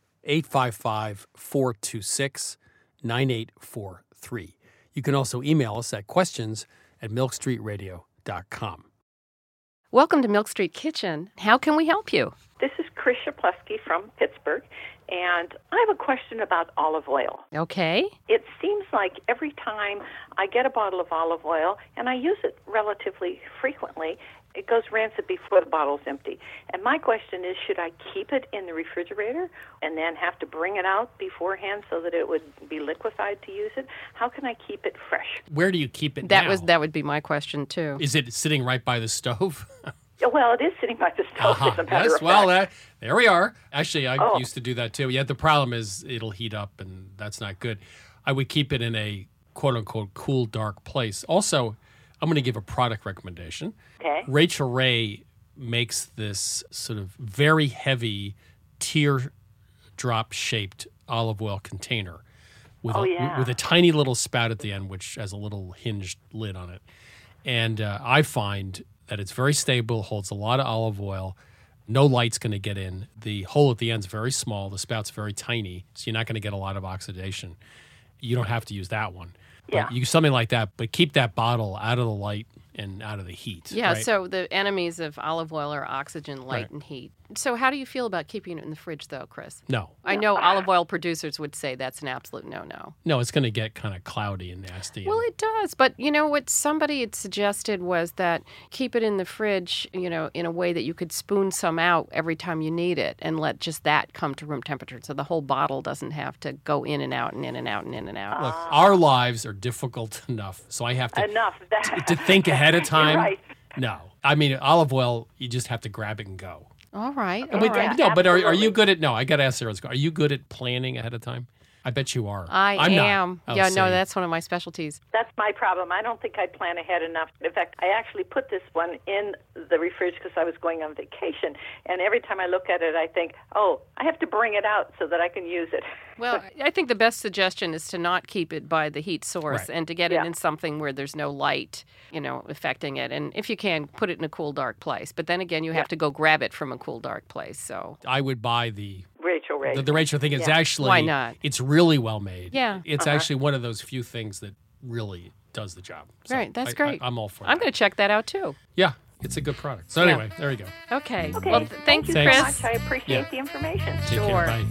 855-426-9843. You can also email us at questions@milkstreetradio.com. Welcome to Milk Street Kitchen. How can we help you? This is Chris Shaplewski from Pittsburgh, and I have a question about olive oil. Okay. It seems like every time I get a bottle of olive oil, and I use it relatively frequently, it goes rancid before the bottle's empty. And my question is, should I keep it in the refrigerator and then have to bring it out beforehand so that it would be liquefied to use it? How can I keep it fresh? Where do you keep it now? That would be my question, too. Is it sitting right by the stove? Well, it is sitting by the stove, as a matter of fact. There we are. Actually, I used to do that, too. Yeah, the problem is it'll heat up, and that's not good. I would keep it in a quote-unquote cool, dark place. Also, I'm going to give a product recommendation. Okay. Rachel Ray makes this sort of very heavy teardrop-shaped olive oil container with a tiny little spout at the end, which has a little hinged lid on it. And I find that it's very stable, holds a lot of olive oil. No light's going to get in. The hole at the end's very small. The spout's very tiny, so you're not going to get a lot of oxidation. You don't have to use that one. Yeah. But you use something like that, but keep that bottle out of the light and out of the heat. Yeah, right? So the enemies of olive oil are oxygen, light, and heat. So how do you feel about keeping it in the fridge, though, Chris? No. I know olive oil producers would say that's an absolute no-no. No, it's going to get kind of cloudy and nasty. Well, it does. But, you know, what somebody had suggested was that keep it in the fridge, you know, in a way that you could spoon some out every time you need it and let just that come to room temperature so the whole bottle doesn't have to go in and out and in and out and in and out. Look, our lives are difficult enough, so I have to to think ahead of time. Right. No. I mean, olive oil, you just have to grab it and go. All right. No, but are you good at... No, I got to ask Sarah. Are you good at planning ahead of time? I bet you are. I'm not. Yeah, no, that's one of my specialties. That's my problem. I don't think I plan ahead enough. In fact, I actually put this one in the fridge because I was going on vacation. And every time I look at it, I think, oh, I have to bring it out so that I can use it. Well, I think the best suggestion is to not keep it by the heat source and to get it in something where there's no light, you know, affecting it. And if you can, put it in a cool, dark place. But then again, you have to go grab it from a cool, dark place. So I would buy the Rachel Ray. The Rachel thing is actually... Why not? It's really well made. Yeah. It's actually one of those few things that really does the job. So right, that's great. I'm all for that. I'm going to check that out, too. Yeah, it's a good product. So anyway, there you go. Okay. Okay. Well, thank you, Chris. Chris. I appreciate the information. Take care. Bye.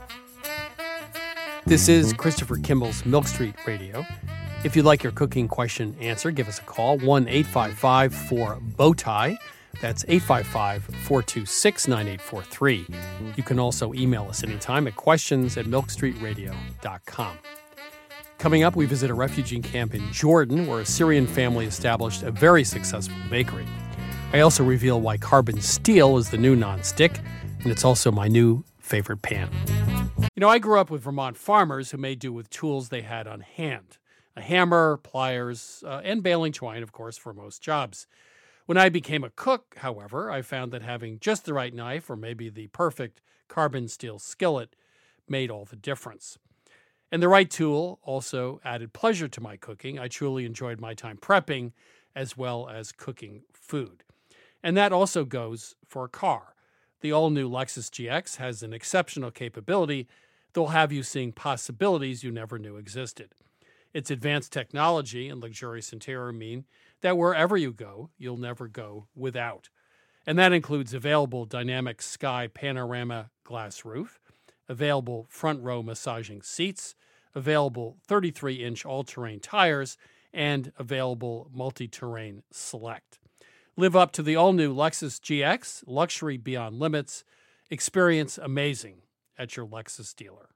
This is Christopher Kimball's Milk Street Radio. If you'd like your cooking question answered, give us a call, 1-855-4-BOWTIE That's 855-426-9843. You can also email us anytime at questions@milkstreetradio.com. Coming up, we visit a refugee camp in Jordan where a Syrian family established a very successful bakery. I also reveal why carbon steel is the new nonstick, and it's also my new favorite pan. You know, I grew up with Vermont farmers who made do with tools they had on hand. A hammer, pliers, and baling twine, of course, for most jobs. When I became a cook, however, I found that having just the right knife or maybe the perfect carbon steel skillet made all the difference. And the right tool also added pleasure to my cooking. I truly enjoyed my time prepping as well as cooking food. And that also goes for a car. The all-new Lexus GX has an exceptional capability that will have you seeing possibilities you never knew existed. Its advanced technology and luxurious interior mean that wherever you go, you'll never go without. And that includes available dynamic sky panorama glass roof, available front row massaging seats, available 33-inch all-terrain tires, and available multi-terrain select. Live up to the all-new Lexus GX, luxury beyond limits. Experience amazing at your Lexus dealer.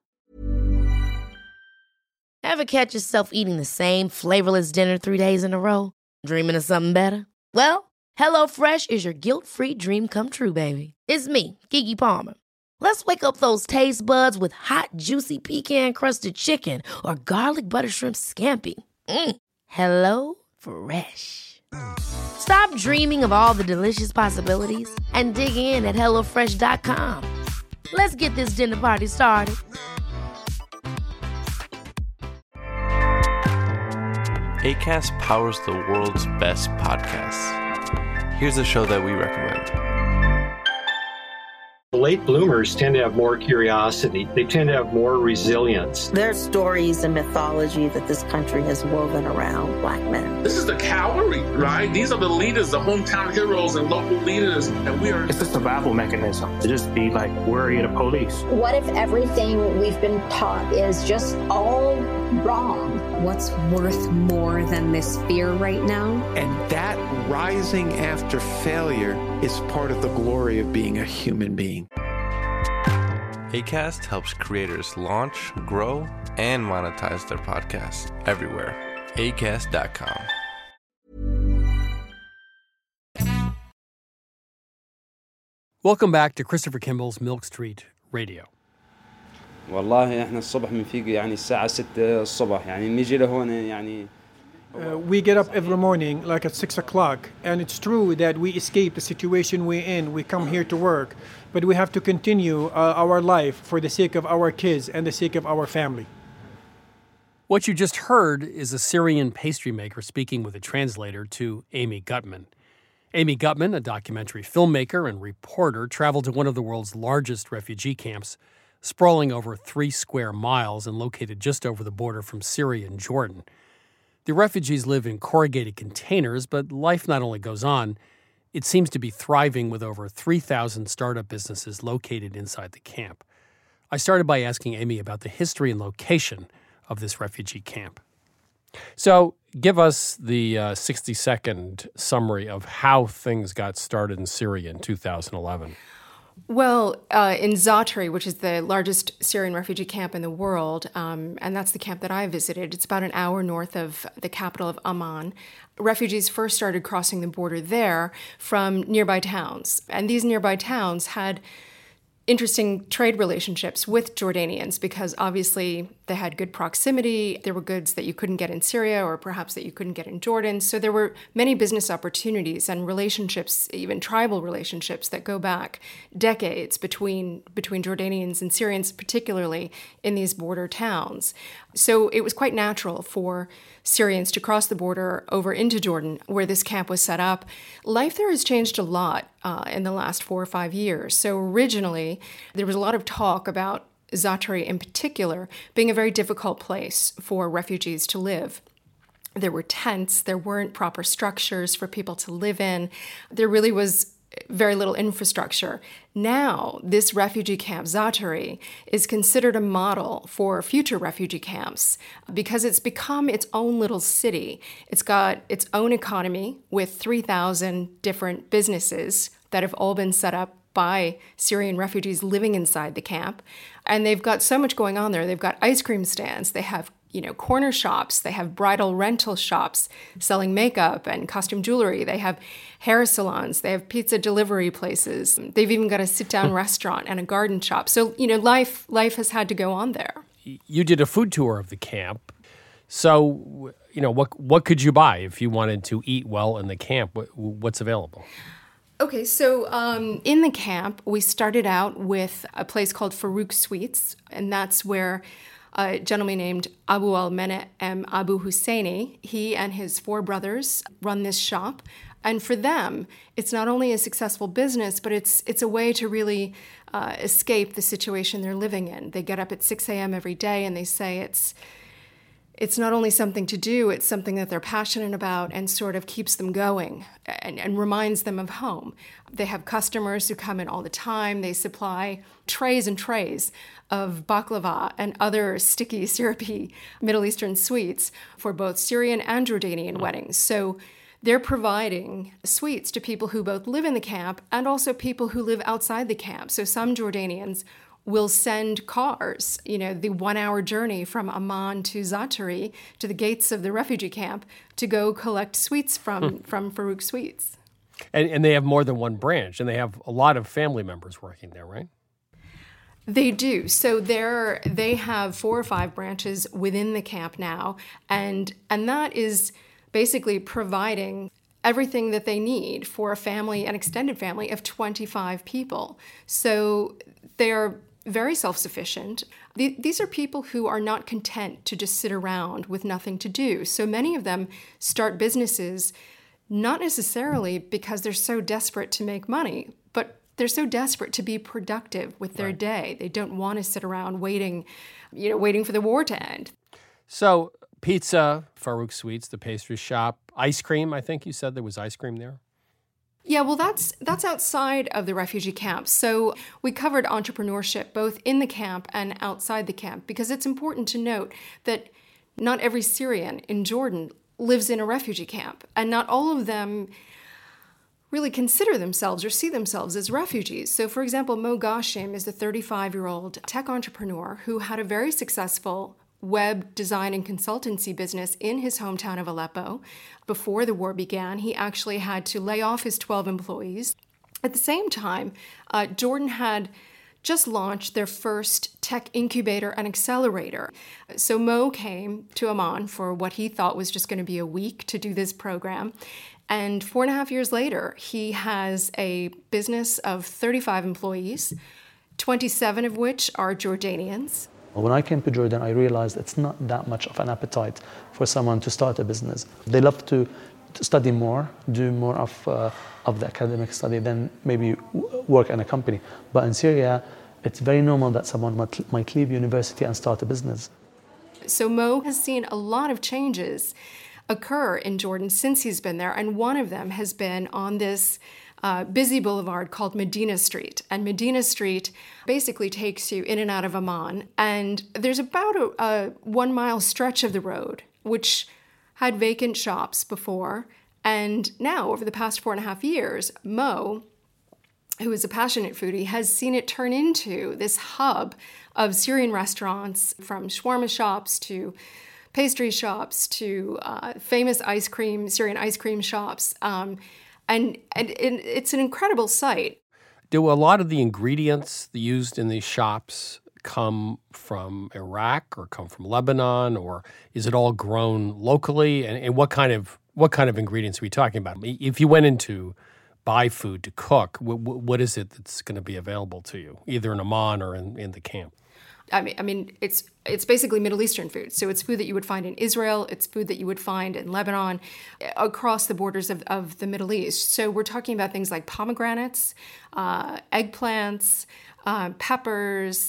Ever catch yourself eating the same flavorless dinner 3 days in a row? Dreaming of something better? Well, HelloFresh is your guilt-free dream come true, baby. It's me, Keke Palmer. Let's wake up those taste buds with hot, juicy pecan-crusted chicken or garlic butter shrimp scampi. Hello Fresh. Stop dreaming of all the delicious possibilities and dig in at HelloFresh.com. Let's get this dinner party started. Acast powers the world's best podcasts. Here's a show that we recommend. Late bloomers tend to have more curiosity. They tend to have more resilience. There are stories and mythology that this country has woven around Black men. This is the cavalry, right? These are the leaders, the hometown heroes and local leaders. And we are... It's a survival mechanism to just be like worried of police. What if everything we've been taught is just all wrong? What's worth more than this fear right now? And that rising after failure is part of the glory of being a human being. Acast helps creators launch, grow, and monetize their podcasts everywhere. Acast.com. Welcome back to Christopher Kimball's Milk Street Radio. والله احنا الصبح بنفيق يعني الساعة 6 الصبح يعني نيجي لهون يعني We get up every morning like at 6 o'clock, and it's true that we escape the situation we're in. We come here to work, but we have to continue our life for the sake of our kids and the sake of our family. What you just heard is a Syrian pastry maker speaking with a translator to Amy Gutman. Amy Gutman, a documentary filmmaker and reporter, traveled to one of the world's largest refugee camps, sprawling over 3 square miles and located just over the border from Syria and Jordan. The refugees live in corrugated containers, but life not only goes on, it seems to be thriving with over 3,000 startup businesses located inside the camp. I started by asking Amy about the history and location of this refugee camp. So give us the 60-second summary of how things got started in Syria in 2011. Well, in Zaatari, which is the largest Syrian refugee camp in the world, and that's the camp that I visited, it's about an hour north of the capital of Amman. Refugees first started crossing the border there from nearby towns, and these nearby towns had interesting trade relationships with Jordanians because obviously they had good proximity. There were goods that you couldn't get in Syria or perhaps that you couldn't get in Jordan. So there were many business opportunities and relationships, even tribal relationships that go back decades between Jordanians and Syrians, particularly in these border towns. So it was quite natural for Syrians to cross the border over into Jordan, where this camp was set up. Life there has changed a lot in the last 4 or 5 years. So originally, there was a lot of talk about Zaatari in particular being a very difficult place for refugees to live. There were tents, there weren't proper structures for people to live in. There really was very little infrastructure. Now, this refugee camp, Zaatari, is considered a model for future refugee camps because it's become its own little city. It's got its own economy with 3,000 different businesses that have all been set up by Syrian refugees living inside the camp. And they've got so much going on there. They've got ice cream stands. They have corner shops. They have bridal rental shops selling makeup and costume jewelry. They have hair salons. They have pizza delivery places. They've even got a sit-down restaurant and a garden shop. So, life has had to go on there. You did a food tour of the camp. So, what could you buy if you wanted to eat well in the camp? What's available? Okay, so in the camp, we started out with a place called Farouk Sweets, and that's where a gentleman named Abu al-Menem Abu Husseini, he and his 4 brothers run this shop. And for them, it's not only a successful business, but it's a way to really escape the situation they're living in. They get up at 6 a.m. every day, and they say it's not only something to do, it's something that they're passionate about and sort of keeps them going and reminds them of home. They have customers who come in all the time. They supply trays and trays of baklava and other sticky, syrupy Middle Eastern sweets for both Syrian and Jordanian weddings. So they're providing sweets to people who both live in the camp and also people who live outside the camp. So some Jordanians will send cars, the 1-hour journey from Amman to Zaatari, to the gates of the refugee camp, to go collect sweets from Farouk Sweets. And they have more than one branch, and they have a lot of family members working there, right? They do. So they have 4 or 5 branches within the camp now, and that is basically providing everything that they need for a family, an extended family of 25 people. So they're very self-sufficient. These are people who are not content to just sit around with nothing to do. So many of them start businesses not necessarily because they're so desperate to make money, but they're so desperate to be productive with their day. They don't want to sit around waiting for the war to end. So pizza, Farouk Sweets, the pastry shop, ice cream, I think you said there was ice cream there? Yeah, well, that's outside of the refugee camp. So we covered entrepreneurship both in the camp and outside the camp because it's important to note that not every Syrian in Jordan lives in a refugee camp, and not all of them really consider themselves or see themselves as refugees. So, for example, Mo Ghashim is a 35-year-old tech entrepreneur who had a very successful web design and consultancy business in his hometown of Aleppo. Before the war began, he actually had to lay off his 12 employees. At the same time, Jordan had just launched their first tech incubator and accelerator. So Mo came to Amman for what he thought was just going to be a week to do this program. And 4.5 years later, he has a business of 35 employees, 27 of which are Jordanians. When I came to Jordan, I realized it's not that much of an appetite for someone to start a business. They love to study more, do more of the academic study than maybe work in a company. But in Syria, it's very normal that someone might leave university and start a business. So Mo has seen a lot of changes occur in Jordan since he's been there, and one of them has been on this busy boulevard called Medina Street. And Medina Street basically takes you in and out of Amman. And there's about a 1-mile stretch of the road, which had vacant shops before. And now, over the past 4.5 years, Mo, who is a passionate foodie, has seen it turn into this hub of Syrian restaurants, from shawarma shops to pastry shops to famous Syrian ice cream shops. And it's an incredible sight. Do a lot of the ingredients used in these shops come from Iraq or come from Lebanon, or is it all grown locally? And what kind of ingredients are we talking about? If you went in to buy food to cook, what is it that's going to be available to you, either in Amman or in the camp? I mean, it's basically Middle Eastern food. So it's food that you would find in Israel. It's food that you would find in Lebanon, across the borders of the Middle East. So we're talking about things like pomegranates, eggplants, peppers,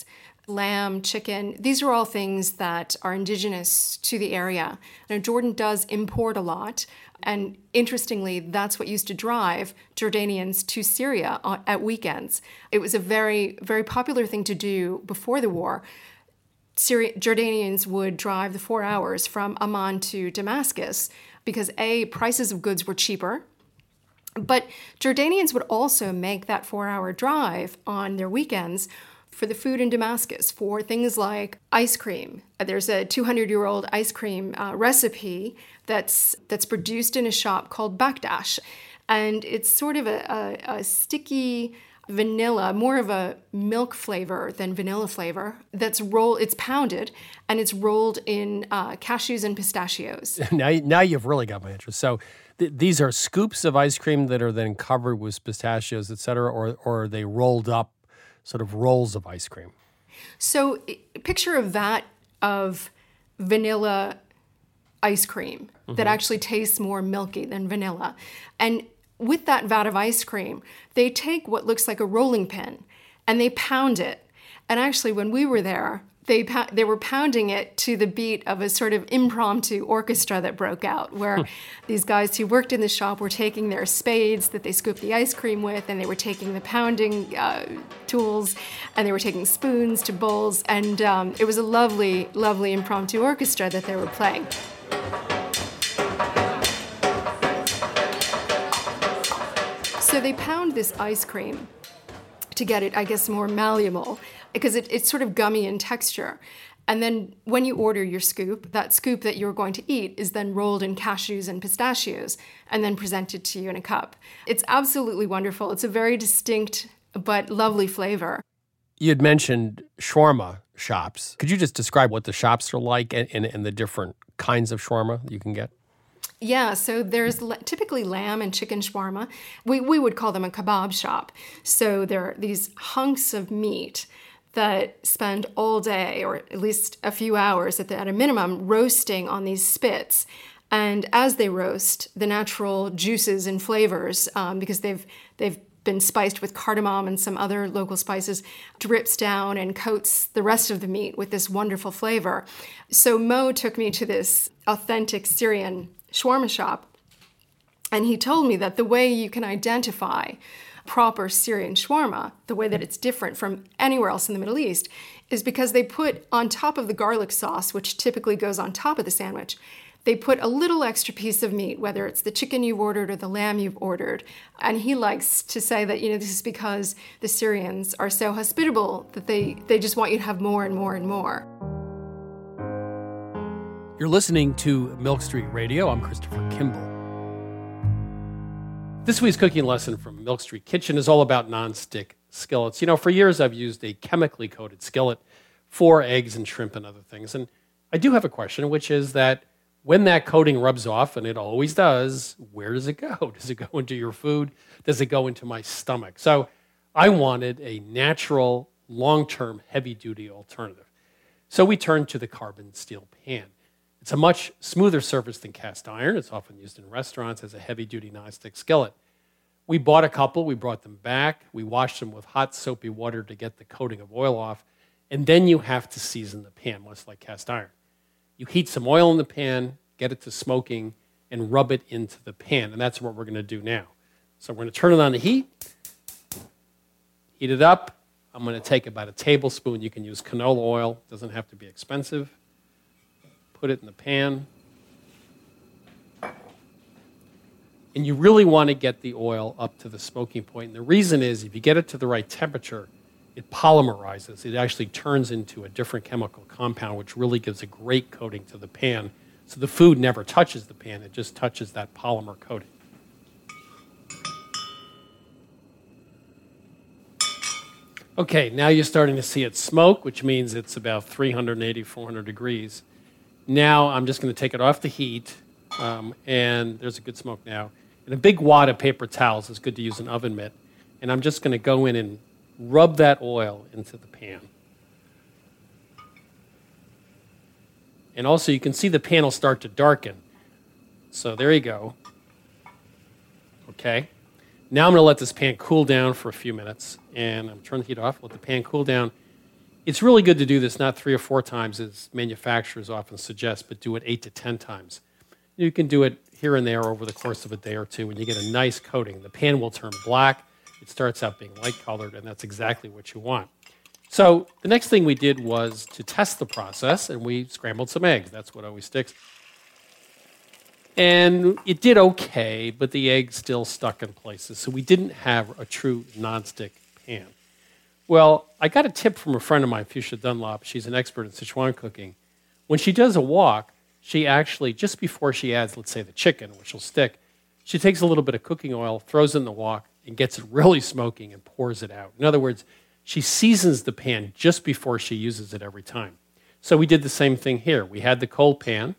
lamb, chicken. These are all things that are indigenous to the area. Now, Jordan does import a lot. And interestingly, that's what used to drive Jordanians to Syria at weekends. It was a very, very popular thing to do before the war. Jordanians would drive the 4 hours from Amman to Damascus because A, prices of goods were cheaper, but Jordanians would also make that 4-hour drive on their weekends for the food in Damascus, for things like ice cream. There's a 200-year-old ice cream recipe that's produced in a shop called Bakdash, and it's sort of a sticky vanilla, more of a milk flavor than vanilla flavor. It's pounded, and it's rolled in cashews and pistachios. Now you've really got my interest. So these are scoops of ice cream that are then covered with pistachios, et cetera, or are they rolled up sort of rolls of ice cream? So picture a vat of vanilla ice cream that actually tastes more milky than vanilla. And with that vat of ice cream, they take what looks like a rolling pin and they pound it. And actually, when we were there, they were pounding it to the beat of a sort of impromptu orchestra that broke out, where these guys who worked in the shop were taking their spades that they scooped the ice cream with, and they were taking the pounding tools, and they were taking spoons to bowls, and it was a lovely, lovely impromptu orchestra that they were playing. So they pound this ice cream to get it, I guess, more malleable, because it's sort of gummy in texture. And then when you order your scoop, that scoop that you're going to eat is then rolled in cashews and pistachios and then presented to you in a cup. It's absolutely wonderful. It's a very distinct but lovely flavor. You had mentioned shawarma shops. Could you just describe what the shops are like and the different kinds of shawarma you can get? Yeah, so there's typically lamb and chicken shawarma. We would call them a kebab shop. So there are these hunks of meat that spend all day, or at least a few hours at a minimum, roasting on these spits. And as they roast, the natural juices and flavors, because they've been spiced with cardamom and some other local spices, drips down and coats the rest of the meat with this wonderful flavor. So Mo took me to this authentic Syrian shawarma shop, and he told me that the way you can identify proper Syrian shawarma, the way that it's different from anywhere else in the Middle East, is because they put on top of the garlic sauce, which typically goes on top of the sandwich, they put a little extra piece of meat, whether it's the chicken you've ordered or the lamb you've ordered. And he likes to say that, this is because the Syrians are so hospitable that they just want you to have more and more and more. You're listening to Milk Street Radio. I'm Christopher Kimball. This week's cooking lesson from Milk Street Kitchen is all about nonstick skillets. For years I've used a chemically coated skillet for eggs and shrimp and other things. And I do have a question, which is that when that coating rubs off, and it always does, where does it go? Does it go into your food? Does it go into my stomach? So I wanted a natural, long-term, heavy-duty alternative. So we turned to the carbon steel pan. It's a much smoother surface than cast iron. It's often used in restaurants as a heavy-duty nonstick skillet. We bought a couple. We brought them back. We washed them with hot, soapy water to get the coating of oil off. And then you have to season the pan, much like cast iron. You heat some oil in the pan, get it to smoking, and rub it into the pan. And that's what we're going to do now. So we're going to turn it on the heat, heat it up. I'm going to take about a tablespoon. You can use canola oil. It doesn't have to be expensive. Put it in the pan. And you really want to get the oil up to the smoking point. And the reason is, if you get it to the right temperature, it polymerizes. It actually turns into a different chemical compound, which really gives a great coating to the pan. So the food never touches the pan. It just touches that polymer coating. Okay, now you're starting to see it smoke, which means it's about 380, 400 degrees. Now I'm just going to take it off the heat, and there's a good smoke now. And a big wad of paper towels is good to use an oven mitt. And I'm just going to go in and rub that oil into the pan. And also you can see the pan will start to darken. So there you go. Okay. Now I'm going to let this pan cool down for a few minutes. And I'm turning the heat off, let the pan cool down. It's really good to do this not 3 or 4 times as manufacturers often suggest, but do it 8 to 10 times. You can do it here and there over the course of a day or two, and you get a nice coating. The pan will turn black. It starts out being light-colored, and that's exactly what you want. So the next thing we did was to test the process, and we scrambled some eggs. That's what always sticks. And it did okay, but the eggs still stuck in places, so we didn't have a true nonstick pan. Well, I got a tip from a friend of mine, Fuchsia Dunlop. She's an expert in Sichuan cooking. When she does a wok, she actually, just before she adds, let's say, the chicken, which will stick, she takes a little bit of cooking oil, throws it in the wok, and gets it really smoking and pours it out. In other words, she seasons the pan just before she uses it every time. So we did the same thing here. We had the cold pan,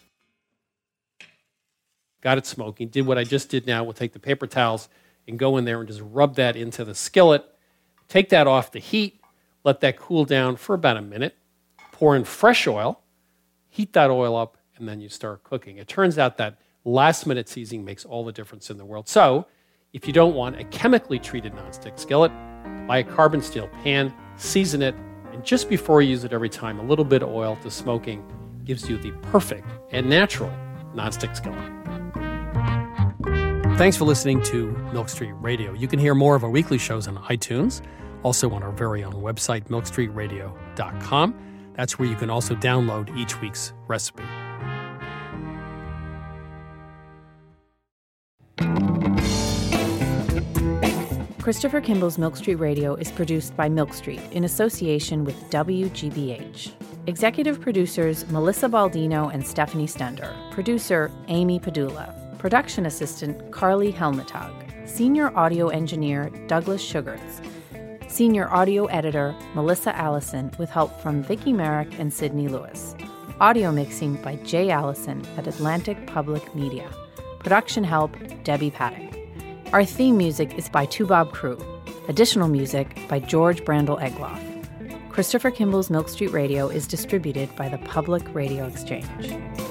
got it smoking, did what I just did now. We'll take the paper towels and go in there and just rub that into the skillet. Take that off the heat, let that cool down for about a minute, pour in fresh oil, heat that oil up, and then you start cooking. It turns out that last-minute seasoning makes all the difference in the world. So if you don't want a chemically treated nonstick skillet, buy a carbon steel pan, season it, and just before you use it every time, a little bit of oil to smoking gives you the perfect and natural nonstick skillet. Thanks for listening to Milk Street Radio. You can hear more of our weekly shows on iTunes, also on our very own website, milkstreetradio.com. That's where you can also download each week's recipe. Christopher Kimball's Milk Street Radio is produced by Milk Street in association with WGBH. Executive producers Melissa Baldino and Stephanie Stender. Producer Amy Padula. Production assistant Carly Helmetag. Senior audio engineer Douglas Sugarts. Senior audio editor Melissa Allison with help from Vicki Merrick and Sydney Lewis. Audio mixing by Jay Allison at Atlantic Public Media. Production help Debbie Paddock. Our theme music is by Toubab Crew. Additional music by George Brandel Egloff. Christopher Kimball's Milk Street Radio is distributed by the Public Radio Exchange.